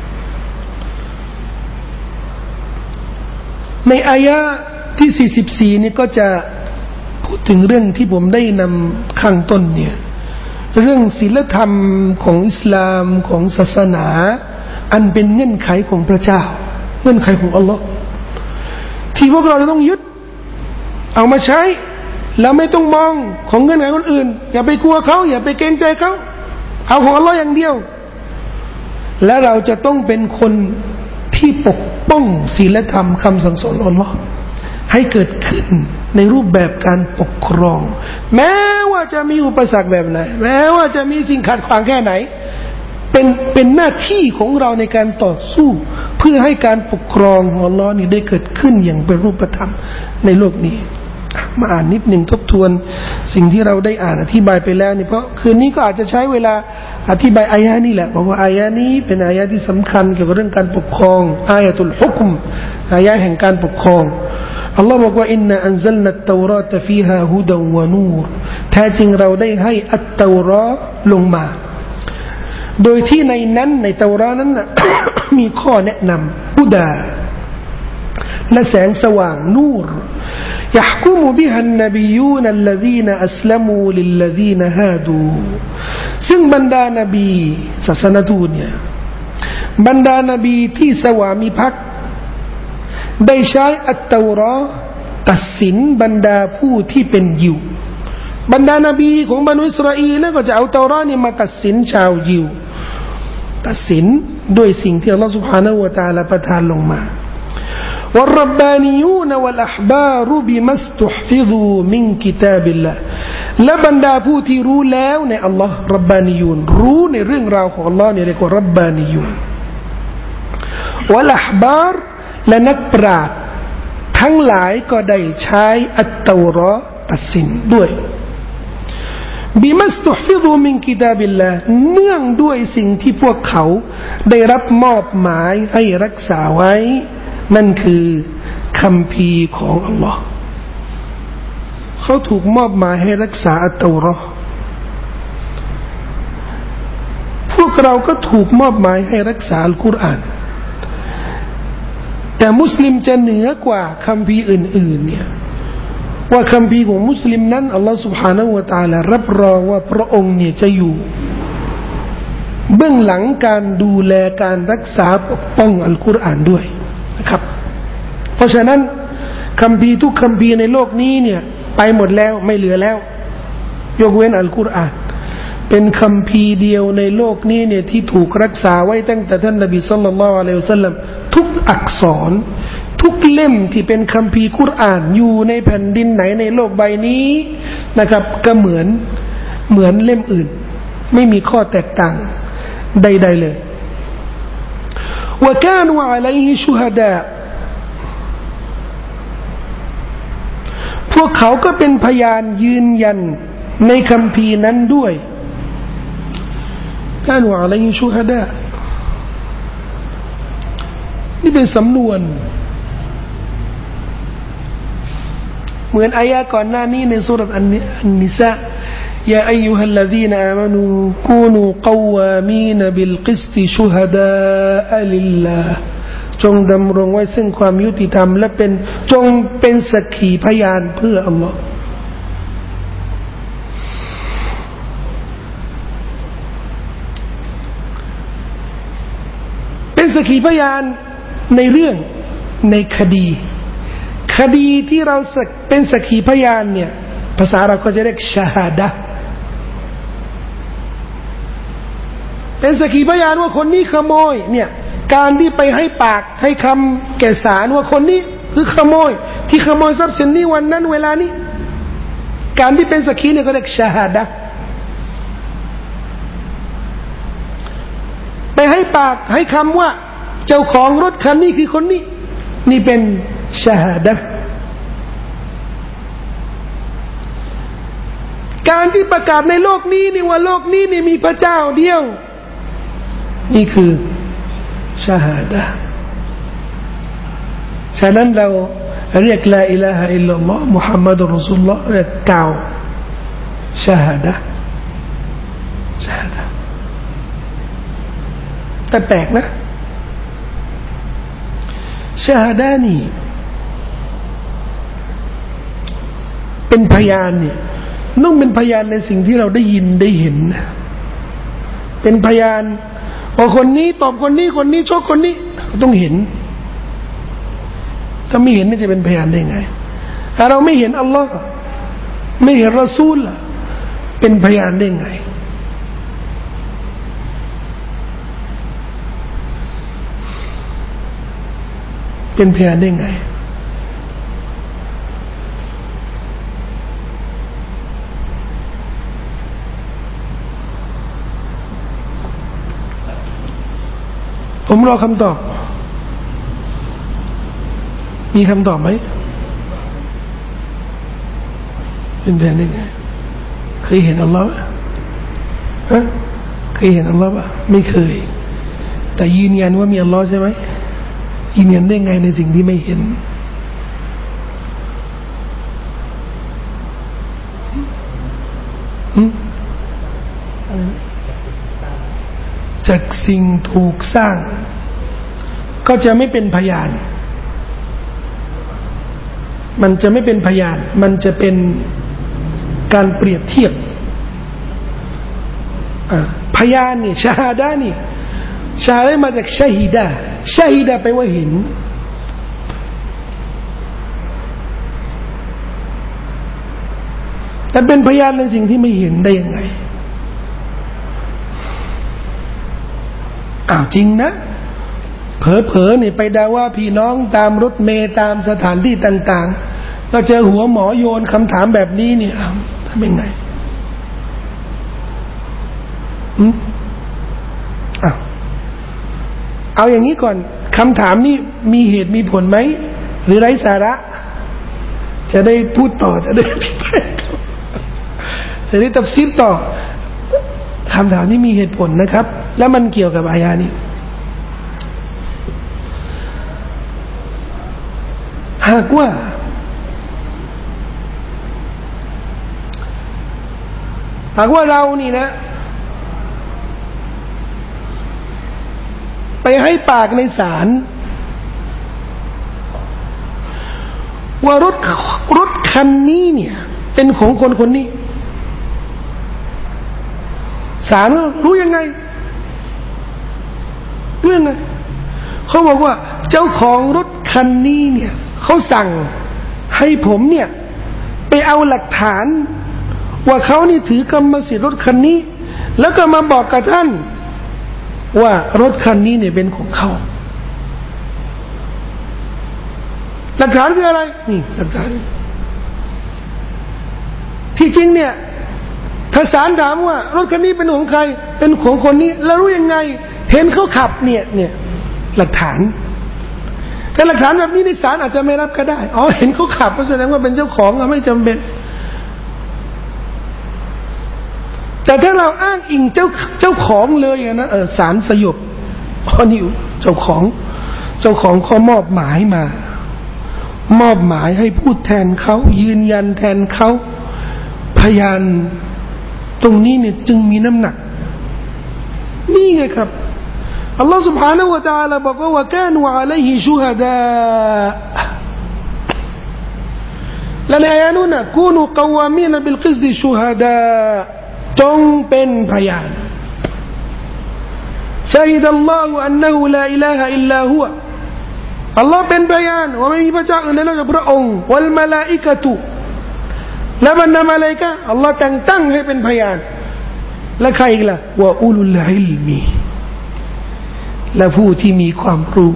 ในอายะที่สี่สิบสี่นี่ก็จะพูดถึงเรื่องที่ผมได้นำข้างต้นเนี่ยเรื่องศีลธรรมของอิสลามของศาสนาอันเป็นเงื่อนไขของพระเจ้าเงื่อนไขของอัลลอฮ์ที่พวกเราจะต้องยึดเอามาใช้แล้วไม่ต้องมองของเงื่อนไขคนอื่นอย่าไปกลัวเขาอย่าไปเกรงใจเขาเอาของอัลลอฮ์อย่างเดียวและเราจะต้องเป็นคนที่ปกป้องศีลธรรมคำสั่งสอนของอัลลอฮ์ให้เกิดขึ้นในรูปแบบการปกครองแม้ว่าจะมีอุปสรรคแบบไหนแม้ว่าจะมีสิ่งขัดขวางแค่ไหนเป็นเป็นหน้าที่ของเราในการต่อสู้เพื่อให้การปกครองของอัลลอฮ์นี่ได้เกิดขึ้นอย่างเป็นรูปธรรมในโลกนี้มาอ่านนิดหนึ่งทบทวนสิ่งที่เราได้อ่านอธิบายไปแล้วนี่เพราะคืนนี้ก็อาจจะใช้เวลาอธิบายอายะนี้แหละบอกว่าอายะนี้เป็นอายะที่สำคัญเกี่ยวกับเรื่องการปกครองอายะตุลฮุกมอายะแห่งการปกครองอัลลอฮ์บอกว่าอินนาอันซัลนัตเตาราตฟีฮาฮุดาวะนูรแท้จริงเราได้ให้อัตเตาราลงมาโดยที่ในนั้นในเตารานั้นน่ะ มีข้อแนะนำฮุดาและแสงสว่างนูรيحكم بها النبيون الذين أسلموا للذين هادوا ซึ่งบรรดานบีศาสนทูตเนี่ยบรรดานบีที่สวามิภักดิ์ได้ใช้อัตเตาเราะห์ตัดสินบรรดาผู้ที่เป็นยิวบรรดานบีของบรรดาอิสราเอลก็จะเอาเตาเราะห์นี่มาตัดสินชาวยิวตัดสินด้วยสิ่งที่อัลลอฮฺ سبحانه และ تعالى ประทานลงมาوالربانيون والأحبار بما استحفظوا من كتاب الله และบรรดาผู้ที่รู้แล้วในอัลลอฮ์รับบานียูนรู้ในเรื่องราวของอัลลอฮ์เนี่ยเรียกว่ารับบานียูนวัลอะห์บาร์และนักปราชญ์ทั้งหลายก็ได้ใช้อัตเตาเราะห์ตัดสินด้วยบิมัสตุฮิซุมินกิตาบิลลาห์เนื่องด้วยสิ่งที่พวกเขาได้รับมอบหมายให้รักษาไว้นั่นคือคัมภีร์ของอัลลอฮ์เขาถูกมอบหมายให้รักษาอัตเตาเราะห์พวกเราก็ถูกมอบหมายให้รักษาอัลกุรอานแต่มุสลิมจะเหนือกว่าคัมภีร์อื่นๆเนี่ยว่าคัมภีร์ของมุสลิมนั้นอัลลอฮฺ سبحانه และ تعالى รับรองว่าพระองค์เนี่ยจะอยู่เบื้องหลังการดูแลการรักษาปกป้องอัลกุรอานด้วยนะครับเพราะฉะนั้นคัมภีร์ทุกคัมภีร์ในโลกนี้เนี่ยไปหมดแล้วไม่เหลือแล้วยกเว้นอัลกุรอานเป็นคัมภีร์เดียวในโลกนี้เนี่ยที่ถูกรักษาไว้ตั้งแต่ท่านนบีศ็อลลัลลอฮุอะลัยฮิวะซัลลัมทุกอักษรทุกเล่มที่เป็นคัมภีร์กุรอานอยู่ในแผ่นดินไหนในโลกใบนี้นะครับก็เหมือนเหมือนเล่มอื่นไม่มีข้อแตกต่างใดๆเลยว่าการว่าอะลัยฮิชุฮดาพวกเขาก็เป็นพยานยืนยันในคัมภีร์นั้นด้วยการว่าอะลัยฮิชุฮดานี่เป็นสำนวนเหมือนอายะก่อนหน้านี้ในซูเราะห์อันนิสาيا أيها الذين آمنوا كونوا قوامين بالقسط شهداء لله จงดำรงไว้ซึ่งความยุติธรรมและเป็นจงเป็นสักขีพยานเพื่ออัลลอฮ์เป็นสักขีพยานในเรื่องในคดีคดีที่เราเป็นสักขีพยานเนี่ยภาษาเราก็จะเรียกชาฮาดะห์เป็นสักขีพยานว่าคนนี้ขโมยเนี่ยการที่ไปให้ปากให้คำแก่ศาลว่าคนนี้คือขโมยที่ขโมยทรัพย์สินนี้วันนั้นเวลานี้การที่เป็นสักขีเนี่ยก็เรียกชาฮาดะห์ไปให้ปากให้คำว่าเจ้าของรถคันนี้คือคนนี้นี่เป็นชาฮาดะห์การที่ประกาศในโลกนี้นี่ว่าโลกนี้นี่มีพระเจ้าเดียวนี่คือชาฮาดะห์ฉะนั้นเราเรียกลาอิลาฮะอิลลัลลอฮ์มุฮัมมัดุรรอซูลุลลอฮ์เรียกกล่าวชาฮาดะห์ชาฮาดะห์แต่แปลกนะชาฮาดะห์นี่เป็นพยานเนี่ยต้องเป็นพยานในสิ่งที่เราได้ยินได้เห็นเป็นพยานว่าคนนี้ตอบคนนี้คนนี้ชกคนนี้ต้องเห็นถ้าไม่เห็นจะเป็นพยานได้ไงถ้าเราไม่เห็นอัลลอฮ์ไม่เห็นรอซูลล่ะเป็นพยานได้ไงเป็นพยานได้ไงผมรอคำตอบมีคำตอบไหมเป็นแบบนี้ไงเคยเห็นอัลลอฮ์ฮะเคยเห็นอัลลอฮ์ป่ะไม่เคยแต่ยืนยันว่ามีอัลลอฮ์ใช่ไหมยืนยันได้ไงในสิ่งที่ไม่เห็นจากสิ่งถูกสร้างก็จะไม่เป็นพยานมันจะไม่เป็นพยานมันจะเป็นการเปรียบเทียบพยานนี่ชาฮาดะห์นี่ชาฮาดะห์มาจากชาฮิดะห์ชาฮิดะห์แปลว่าเห็นแต่เป็นพยานในสิ่งที่ไม่เห็นได้ยังไงอ้าวจริงนะเผลอๆเนี่ยไปด่าว่าพี่น้องตามรถเมล์ตามสถานที่ต่างๆก็เจอหัวหมอโยนคำถามแบบนี้เนี่ยทำยังไงอืมอ้าวเอาอย่างนี้ก่อนคำถามนี้มีเหตุมีผลไหมหรือไร้สาระจะได้พูดต่อจะได้จะได้ตัฟซีรต่อคำถามนี้มีเหตุผลนะครับแล้วมันเกี่ยวกับอายะนี้หากว่าหากว่าเรานี่นะไปให้ปากในศาลว่ารถรถคันนี้เนี่ยเป็นของคนคนนี้ศาลรู้ยังไงรู้ยังไงเขาบอกว่าเจ้าของรถคันนี้เนี่ยเขาสั่งให้ผมเนี่ยไปเอาหลักฐานว่าเขานี่ถือกรรมสิทธิ์รถคันนี้แล้วก็มาบอกกับท่านว่ารถคันนี้เนี่ยเป็นของเขาหลักฐานคืออะไรนี่หลักฐานที่จริงเนี่ยถ้าศาลถามว่ารถคันนี้เป็นของใครเป็นของคนนี้แล้วรู้ยังไงเห็นเขาขับเนี่ยเนี่ยหลักฐานแต่หลักฐานแบบนี้ในศาลอาจจะไม่รับก็ได้อ๋อเห็นเขาขับก็แสดงว่าเป็นเจ้าของก็ไม่จำเป็นแต่ถ้าเราอ้างอิงเจ้าเจ้าของเลยนะเออศาลสยบอ๋อนี่เจ้าของเจ้าของเขามอบหมายมามอบหมายให้พูดแทนเขายืนยันแทนเขาพยานตรงนี้เนี่ยจึงมีน้ำหนักนี่ไงครับอัลลอฮฺ سبحانه และ تعالى บอกว่าว่า كانوا عليه شهداء และในอายะนู้นนะกูนูกวามีนบิลกิสดิชูฮดาจงเป็นพยาน شهد الله أنه لا إله إلا هو อัลลอฮ์เป็นพยานว่าไม่มีพระเจ้าอื่นใดนอกจากพระองค์วัลมลาอิกะตุและบรรดามาลาอิกะฮ์อัลลอฮ์แต่งตั้งให้เป็นพยานและใครอีกล่ะวะอุลุลอิลมีและผู้ที่มีความรู้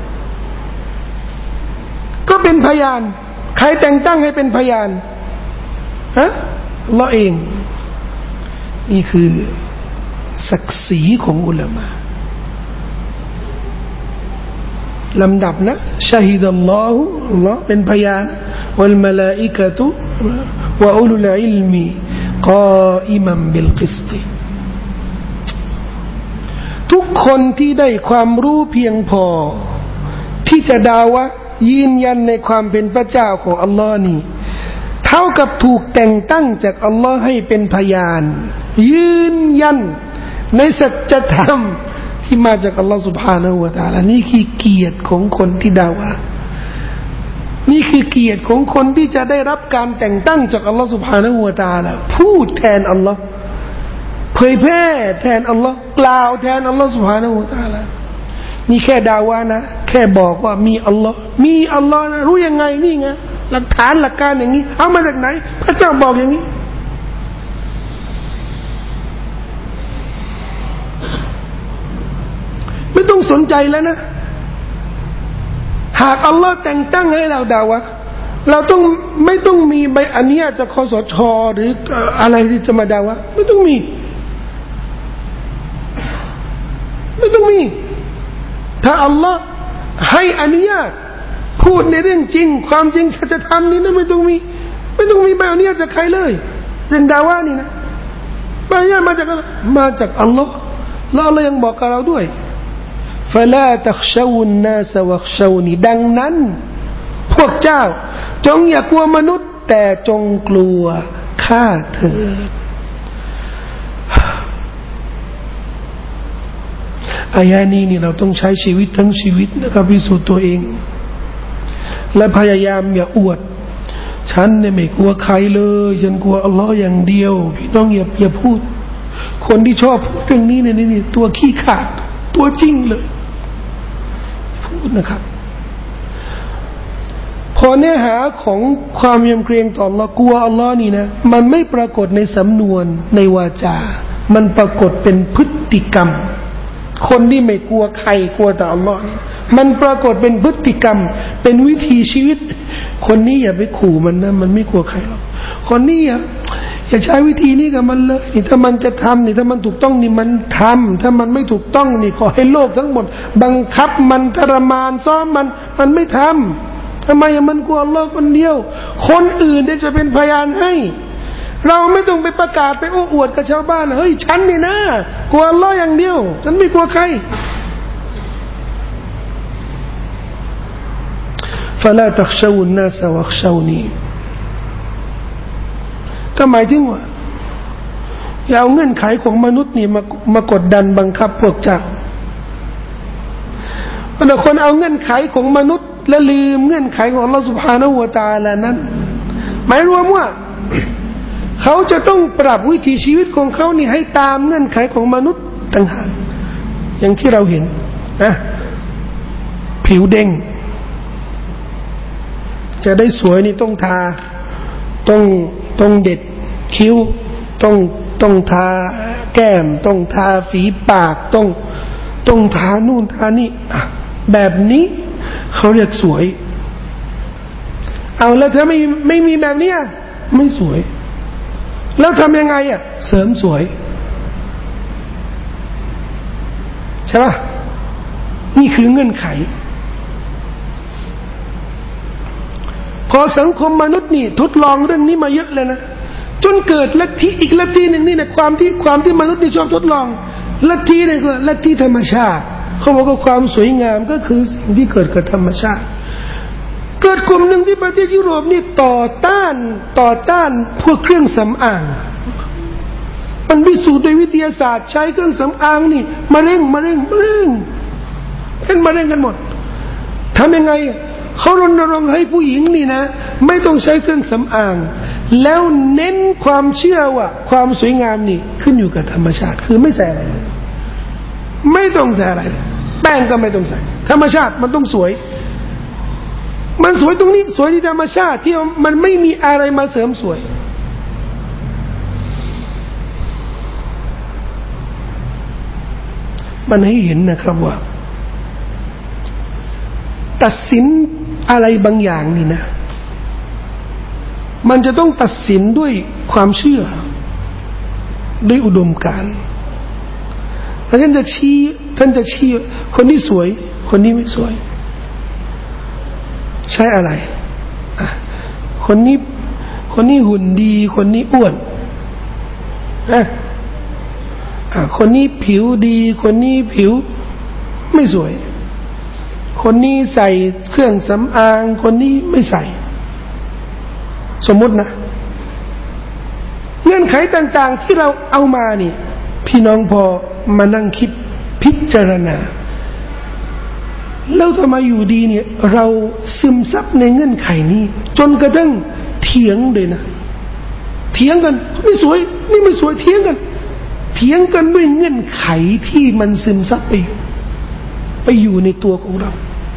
ก็เป็นพยานใครแต่งตั้งให้เป็นพยานฮะอัลลอฮ์เองนี่คือศักดิ์ศรีของอุลามะลำดับนะชะฮิดัลลอฮุอัลลอฮ์เป็นพยานวัลมลาอิกะตุวะอุลุลอิลมีกออิมัมบิลกิสติทุกคนที่ได้ความรู้เพียงพอที่จะดาวะยืนยันในความเป็นพระเจ้าของอัลลอฮ์นี่เท่ากับถูกแต่งตั้งจากอัลลอฮ์ให้เป็นพยานยืนยันในสัจธรรมที่มาจากอัลลอฮ์ سبحانه และ تعالى นี่คือเกียรติของคนที่ดาวะนี่คือเกียรติของคนที่จะได้รับการแต่งตั้งจากอัลลอฮ์ سبحانه และ تعالى พูดแทนอัลลอฮ์เผยแพร่แทนอัลลอฮ์กล่าวแทนอัลลอฮ์ سبحانه และ تعالى นี่แค่ดาวะนะแค่บอกว่ามีอัลลอฮ์มีอัลลอฮ์นะรู้ยังไงนี่ไงหลักฐานหลักการอย่างนี้เอามาจากไหนพระเจ้าบอกอย่างนี้ไม่ต้องสนใจแล้วนะหากอัลลอฮ์แต่งตั้งให้เราดาวะเราต้องไม่ต้องมีใบอนุญาตจากคสช.หรืออะไรที่จะมาดาวะไม่ต้องมีไม่ต้องมีถ้าอัลลอฮ์ให้อนุญาตพูดในเรื่องจริงความจริงสัจธรรมนี่นะไม่ต้องมีไม่ต้องมีใบอนุญาตจากใครเลยเรื่องดาวะนี่นะใบอนุญาตมาจากอะไรมาจากอัลลอฮ์แล้วอัลลอฮ์ยังบอกกับเราด้วยفلا تخشوا الناس واخشوني ดังนั้นพวกเจ้าจงอย่ากลัวมนุษย์แต่จงกลัวข้าเถิดอายะนี้นี่เราต้องใช้ชีวิตทั้งชีวิตนะครับพิสูจน์ตัวเองและพยายามอย่าอวดฉันเนี่ยไม่กลัวใครเลยฉันกลัวอัลลอฮ์อย่างเดียวพี่น้องอย่าอย่าพูดคนที่ชอบพูดเรื่องนี้เนี่ยนี่ตัวขี้ขาดตัวจริงเลยพูดนะครับพอเนื้อหาของความยำเกรงต่ออัลลอฮ์กลัวอัลลอฮ์นี่นะมันไม่ปรากฏในสำนวนในวาจามันปรากฏเป็นพฤติกรรมคนที่ไม่กลัวใครกลัวแต่อัลลอฮ์มันปรากฏเป็นพฤติกรรมเป็นวิถีชีวิตคนนี้อย่าไปขู่มันนะมันไม่กลัวใครหรอกคนนี้อย่าอย่าใช้วิธีนี้กับมันเลยนี่ถ้ามันจะทำนี่ถ้ามันถูกต้องนี่มันทำถ้ามันไม่ถูกต้องนี่ขอให้โลกทั้งหมดบังคับมันทรมานซ้อมมันมันไม่ทำทำไมมันกลัวอัลลอฮ์คนเดียวคนอื่นเนี่ยจะเป็นพยานให้เราไม่ต้องไปประกาศไปโอ้อวดกับชาวบ้านเฮ้ยฉันนี่นะกลัวอัลลอฮ์อย่างเดียวฉันไม่กลัวใคร فلا تخشوا الناس واخشوني ก็หมายถึงว่าอย่าเอาเงื่อนไขของมนุษย์นี่มามากดดันบังคับพวกเจ้าแต่คนเอาเงื่อนไขของมนุษย์และลืมเงื่อนไขของอัลเลาะห์ซุบฮานะฮูวะตะอาลานั้นหมายรวมว่าเขาจะต้องปรับวิถีชีวิตของเขานี่ให้ตามเงื่อนไขของมนุษย์ต่างหากอย่างที่เราเห็นนะผิวเด้งจะได้สวยนี่ต้องทาต้องต้องเด็ดคิ้วต้องต้องทาแก้มต้องทาฝีปากต้องต้องทานู่นทานี่แบบนี้เขาเรียกสวยเอาแล้วถ้าไม่ไม่มีแบบนี้ไม่สวยแล้วทำยังไงอ่ะเสริมสวยใช่ป่ะนี่คือเงื่อนไขพอสังคมมนุษย์นี่ทดลองเรื่องนี้มาเยอะเลยนะจนเกิดลัทธิอีกลัทธิหนึ่งนี่นะความที่ความที่มนุษย์นี่ชอบทดลองลัทธินี่ก็ลัทธิธรรมชาติเขาบอกว่าความสวยงามก็คือสิ่งที่เกิดกับธรรมชาติเกิดกลุ่มหนึ่งที่ประเทศยุโรปนี่ต่อต้านต่อต้านพวกเครื่องสำอางมันพิสูจน์โดยวิทยาศาสตร์ใช้เครื่องสำอางนี่มะเร็งมะเร็งมะเร็งเป็นมะเร็งกันหมดทำยังไงเขารณรงค์ให้ผู้หญิงนี่นะไม่ต้องใช้เครื่องสำอางแล้วเน้นความเชื่อว่าความสวยงามนี่ขึ้นอยู่กับธรรมชาติคือไม่ใส่อะไรไม่ต้องใส่อะไรแป้งก็ไม่ต้องใส่ธรรมชาติมันต้องสวยมันสวยตรงนี้สวยที่ธรรมชาติที่มันไม่มีอะไรมาเสริมสวยมันให้เห็นนะครับว่าตัดสินอะไรบางอย่างนี่นะมันจะต้องตัดสินด้วยความเชื่อด้วยอุดมการณ์แล้วท่านจะชี้ท่านจะชี้คนนี้สวยคนนี้ไม่สวยใช่อะไรอ่ะคนนี้คนนี้หุ่นดีคนนี้อ้วนอ่ะอ่ะคนนี้ผิวดีคนนี้ผิวไม่สวยคนนี้ใส่เครื่องสำอางคนนี้ไม่ใส่สมมุตินะเงื่อนไขต่างๆที่เราเอามานี่พี่น้องพอมานั่งคิดพิจารณาแล้วทำไมอยู่ดีเนี่ยเราซึมซับในเงื่อนไขนี้จนกระทั่งเถียงเลยนะเถียงกันนี่สวยนี่ไม่สวยเถียงกันเถียงกันด้วยเงื่อนไขที่มันซึมซับไปไปอยู่ในตัวของเรา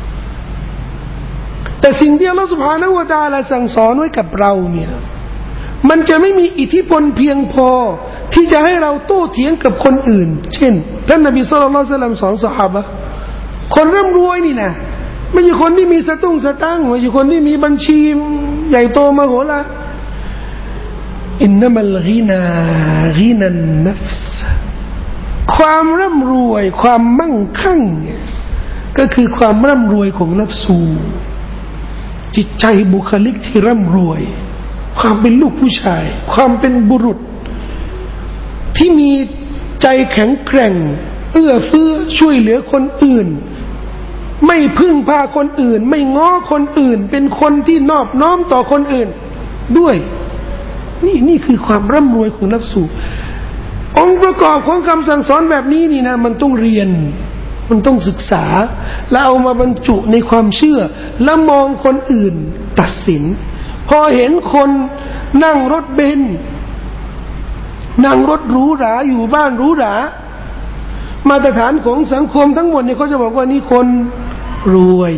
แต่สิ่งที่อัลเลาะห์ซุบฮานะฮูวะตะอาลาสั่งสอนไว้กับเราเนี่ยมันจะไม่มีอิทธิพลเพียงพอที่จะให้เราโต้เถียงกับคนอื่นเช่นท่านนบีศ็อลลัลลอฮุอะลัยฮิวะซัลลัมสอนซอฮาบะห์คนร่ำรวยนี่นะไม่ใช่คนที่มีสตุ้งสตังค์ไม่ใช่คนที่มีบัญชีใหญ่โตมโหฬารอินนัมัลกินากินันนัฟส์ความร่ำรวยความมั่งคั่งเนี่ยก็คือความร่ำรวยของนัฟซูจิตใจบุคลิกที่ร่ำรวยความเป็นลูกผู้ชายความเป็นบุรุษที่มีใจแข็งแกร่งเอื้อเฟื้อช่วยเหลือคนอื่นไม่พึ่งพาคนอื่นไม่ง้อคนอื่นเป็นคนที่นอบน้อมต่อคนอื่นด้วยนี่นี่คือความร่ำรวยของนัฟซูองค์ประกอบของคำสั่งสอนแบบนี้นี่นะมันต้องเรียนมันต้องศึกษาแล้วเอามาบรรจุในความเชื่อแล้วมองคนอื่นตัดสินพอเห็นคนนั่งรถเบนซ์นั่งรถหรูหราอยู่บ้านหรูหรามาตรฐานของสังคมทั้งหมดเนี่ยเขาจะบอกว่านี่คนรวย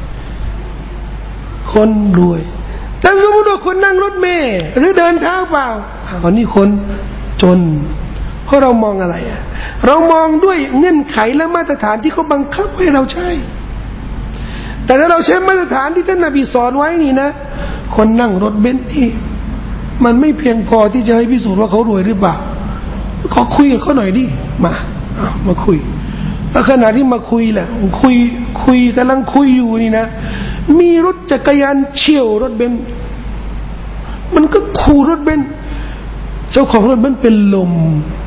คนรวยแต่สมมติว่าคนนั่งรถเมล์หรือเดินเท้าเปล่าอ๋อนี่คนจนเพราะเรามองอะไรอ่ะเรามองด้วยเงื่อนไขและมาตรฐานที่เขาบังคับให้เราใช้แต่ถ้าเราใช้มาตรฐานที่ท่านนบีสอนไว้นี่นะคนนั่งรถเบนซ์นี่มันไม่เพียงพอที่จะให้พิสูจน์ว่าเขารวยหรือเปล่าขอคุยกับเขาหน่อยดิมาเอามาคุยแล้วขณะที่มาคุยแหละคุยคุยกำลังคุยอยู่นี่นะมีรถจักรยานเฉี่ยวรถเบนซ์มันก็ขู่รถเบนซ์เจ้าของรถเบนซ์เป็นลม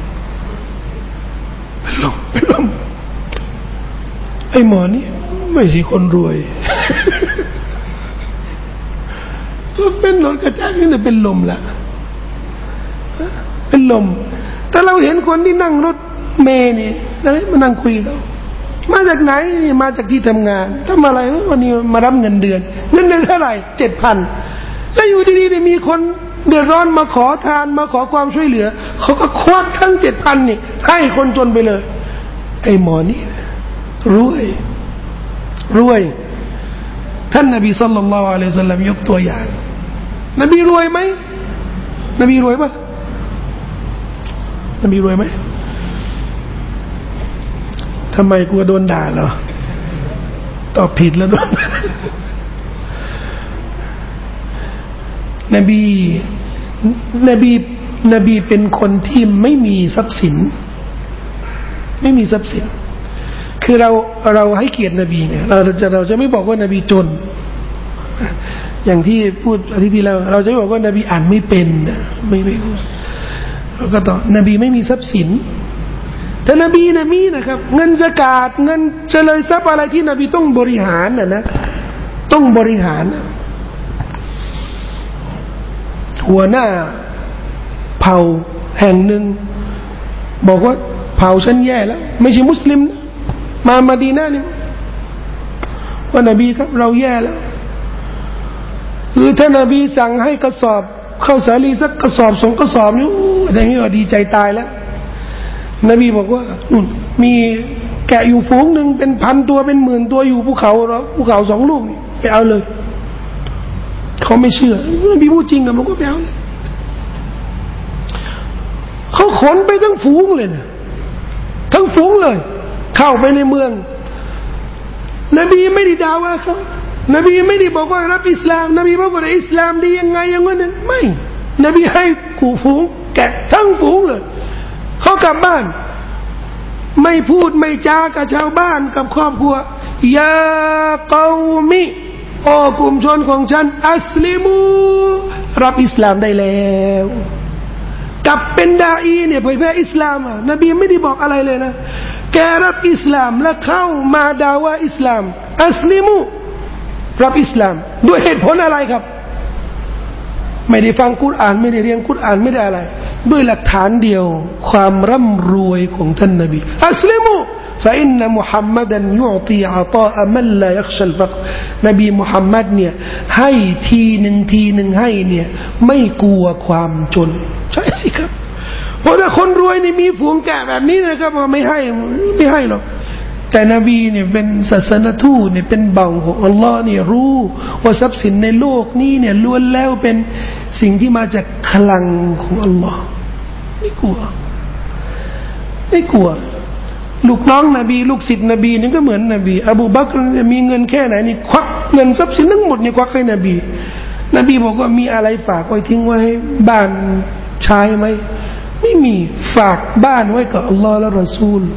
เป็นลมเป็นลมไอ้หมอนี่ไม่ใช่คนรวยรถเป็นรถกระจายนี่เป็นลมละเป็นลมแต่เราเห็นคนที่นั่งรถเมล์นี่แล้วมานั่งคุยเขามาจากไหนมาจากที่ทำงานทำอะไรวันนี้มารับเงินเดือนเงินเดือนเท่าไหร่เจ็ดพันแล้วอยู่ดีๆเนี่ยมีคนเดือดร้อนมาขอทานมาขอความช่วยเหลือเขาก็ควักทั้งเจ็ดพันนี่ให้คนจนไปเลยไอ้หมอนี่รวยรวยท่านนบีศ็อลลัลลอฮุอะลัยฮิวะซัลลัมยกตัวอย่างนบีรวยไหมนบีรวยปะนบีรวยไหมทำไมกลัวโดนด่าเหรอตอบผิดแล้วโดนนบีนบีนบีเป็นคนที่ไม่มีทรัพย์สินไม่มีทรัพย์สินคือเราเราให้เกียรตินบีเนี่ยเราจะเราจะไม่บอกว่านบีจนอย่างที่พูดอาทิตย์ที่แล้วเราจะไม่บอกว่านบีอ่านไม่เป็นไม่ไม่พูดก็ต่อนบีไม่มีทรัพย์สินแต่นบีนะมีนะครับเงินซะกาตเงินเฉลยทรัพย์อะไรที่นบีต้องบริหารน่ะนะต้องบริหารหัวหน้าเผ่าแห่งหนึ่งบอกว่าเผ่าฉันแย่แล้วไม่ใช่มุสลิมนะมามาดีน่านี่ว่านบีครับเราแย่แล้วคือท่านนบีสั่งให้กระสอบข้าวสาลีสักกระสอบสองกระสอบนี่แต่นี่ก็ดีใจตายแล้วนบีบอกว่ามีแกะอยู่ฝูงหนึ่งเป็นพันตัวเป็นหมื่นตัวอยู่ภูเขาภูเขาสองลูกนี่ไปเอาเลยเขาไม่เชื่อนบีพูดจริงกับมันก็ไปเอาเลยเขาขนไปทั้งฝูงเลยนะทั้งฝูงเลยเข้าไปในเมืองนบีไม่ได้ด่าว่าเขานบีไม่ได้บอกว่ารับอิสลามนบีบอกว่าอิสลามดียังไงอย่างนั้นไม่นบีให้กูฝูงแกะทั้งฝูงเลยเขากลับบ้านไม่พูดไม่จากับชาวบ้านกับครอบครัวยาเกามิโอ้กลุ่มชนของฉันอัสลิมูรับอิสลามได้แล้วกลับเป็นดาอีเนี่ยเผยแพร่อิสลามอ่ะนบีไม่ได้บอกอะไรเลยนะแกรับอิสลามและเข้ามาดาว่าอิสลามอัสลิมูรับอิสลามด้วยเหตุผลอะไรครับไม่ได้ฟังกุรอานไม่ได้เรียนกุรอานไม่ได้อะไรด้วยหลักฐานเดียวความร่ำรวยของท่านนบีอัสลิมูฟะอินนะมุฮัมมัดันยุอตีอะตามันลายักชัลฟักนบีมุฮัมมัดเนี่ยให้ทีหนึ่งทีหนึ่งให้เนี่ยไม่กลัวความจนใช่สิครับเพราะถ้าคนรวยนี่มีฝูงแกะแบบนี้นะครับไม่ให้ไม่ให้หรอกแต่นบีเนี่ยเป็นศาสนทูตเนี่ยเป็นบ่าวของอัลลอฮ์เนี่ยรู้ว่าทรัพย์สินในโลกนี้เนี่ยล้วนแล้วเป็นสิ่งที่มาจากพลังของอัลลอฮ์ไม่กลัวไม่กลัวลูกน้องนบีลูกศิษย์นบีนี่ก็เหมือนนบีอบูบักรมีเงินแค่ไหนนี่ควักเงินทรัพย์สินทั้งหมดนี่ควักให้นบีนบีบอกว่ามีอะไรฝากไว้ทิ้งไว้ให้บ้านใช้ไหมไม่มีฝากบ้านไว้กับอัลลอฮ์และรอซูล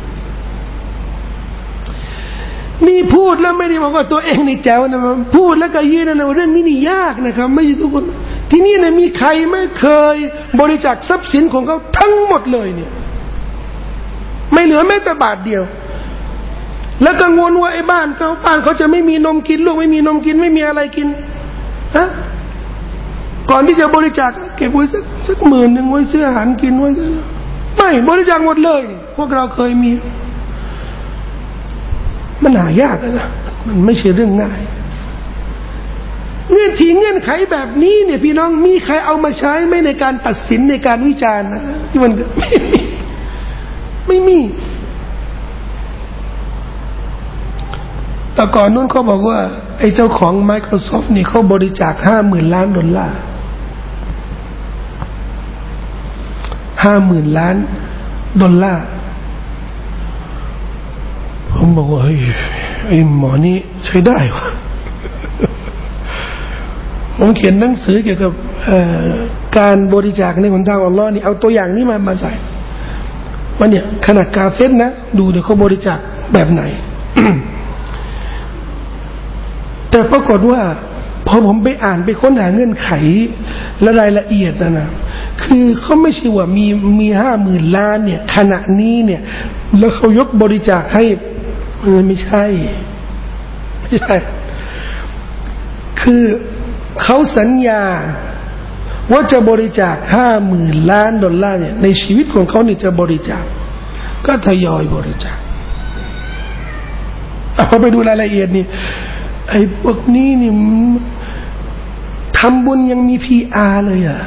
นี่พูดแล้วไม่ได้บอกว่าตัวเองนี่แจ๋วนะพูดแล้วก็ยืนนะเรื่องนี้นี่ยากนะครับไม่ใช่ทุกคนที่นี่นะมีใครไม่เคยบริจาคทรัพย์สินของเขาทั้งหมดเลยเนี่ยไม่เหลือแม้แต่บาทเดียวแล้วกังวลว่าไอ้บ้านเขาบ้านเขาจะไม่มีนมกินลูกไม่มีนมกินไม่มีอะไรกินฮะก่อนที่จะบริจาคเก็บไว้สักสักหมื่นหนึ่งไว้ซื้ออาหารกินไว้ไม่บริจาคหมดเลยพวกเราเคยมีมันหายากนะมันไม่ใช่เรื่องง่ายเงื่อนทีเงื่อนไขแบบนี้เนี่ยพี่น้องมีใครเอามาใช้ไหมในการตัดสินในการวิจารณ์นะที่มันไม่มีไม่มีแต่ก่อนนู้นเขาบอกว่าไอ้เจ้าของ Microsoft นี่เขาบริจาคห้าหมื่นล้านดอลลาร์ห้าหมื่นล้านดอลลาร์ผมบอกว่าเฮ้ยไอ้หมอนี่ใช้ได้วะผมเขียนหนังสือเกี่ยวกับการบริจาคในหนทางอัลลอฮ์นี่เอาตัวอย่างนี้มามาใส่ว่าเนี่ยขนาดกาเฟรนะดูเดี๋ยวเขาบริจาคแบบไหน แต่ปรากฏว่าพอผมไปอ่านไปค้นหาเงื่อนไขและรายละเอียดนะนะคือเขาไม่ใช่ว่ามีมีห้าหมื่นล้านเนี่ยขณะนี้เนี่ยแล้วเขายกบริจาคให้ไม่ใช่ไม่ใช่คือเขาสัญญาว่าจะบริจาคห้าหมื่นล้านดอลลาร์เนี่ยในชีวิตของเขาเนี่ยจะบริจาคก็ทยอยบริจาคพอไปดูรายละเอียดนี่ไอ้พวกนี้นี่ทำบุญยังมีพีอาร์เลยอ่ะ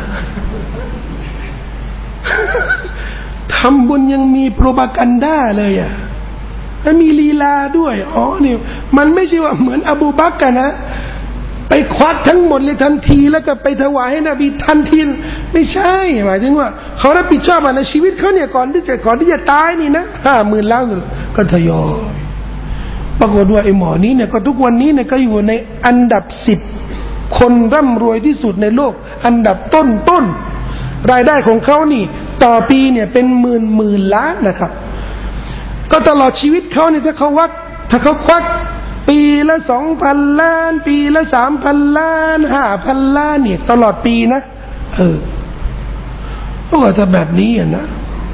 ทำบุญยังมีโปรปากันด้าเลยอ่ะแล้วมีลีลาด้วยอ๋อนี่มันไม่ใช่ว่าเหมือนอบูบักรนะไปควักทั้งหมดเลยทันทีแล้วก็ไปถวายให้นบีทันทีไม่ใช่หมายถึงว่าเขารับผิดชอบในชีวิตเขาเนี่ยก่อนที่จะก่อนที่จะตายนี่นะห้าหมื่นล้านก็ทยอยปรากฏว่าไอ้หมอนี้เนี่ยก็ทุกวันนี้เนี่ยก็อยู่ในอันดับสิบคนร่ำรวยที่สุดในโลกอันดับต้นต้นรายได้ของเขานี่ต่อปีเนี่ยเป็นหมื่นหมื่นล้านนะครับก็ตลอดชีวิตเขาเนี่ยถ้าเขาวักถ้าเขาควักปีละสองพันล้านปีละสามพันล้านห้าพันล้านเนี่ยตลอดปีนะเออเพราะว่าถ้าแบบนี้อ่ะนะ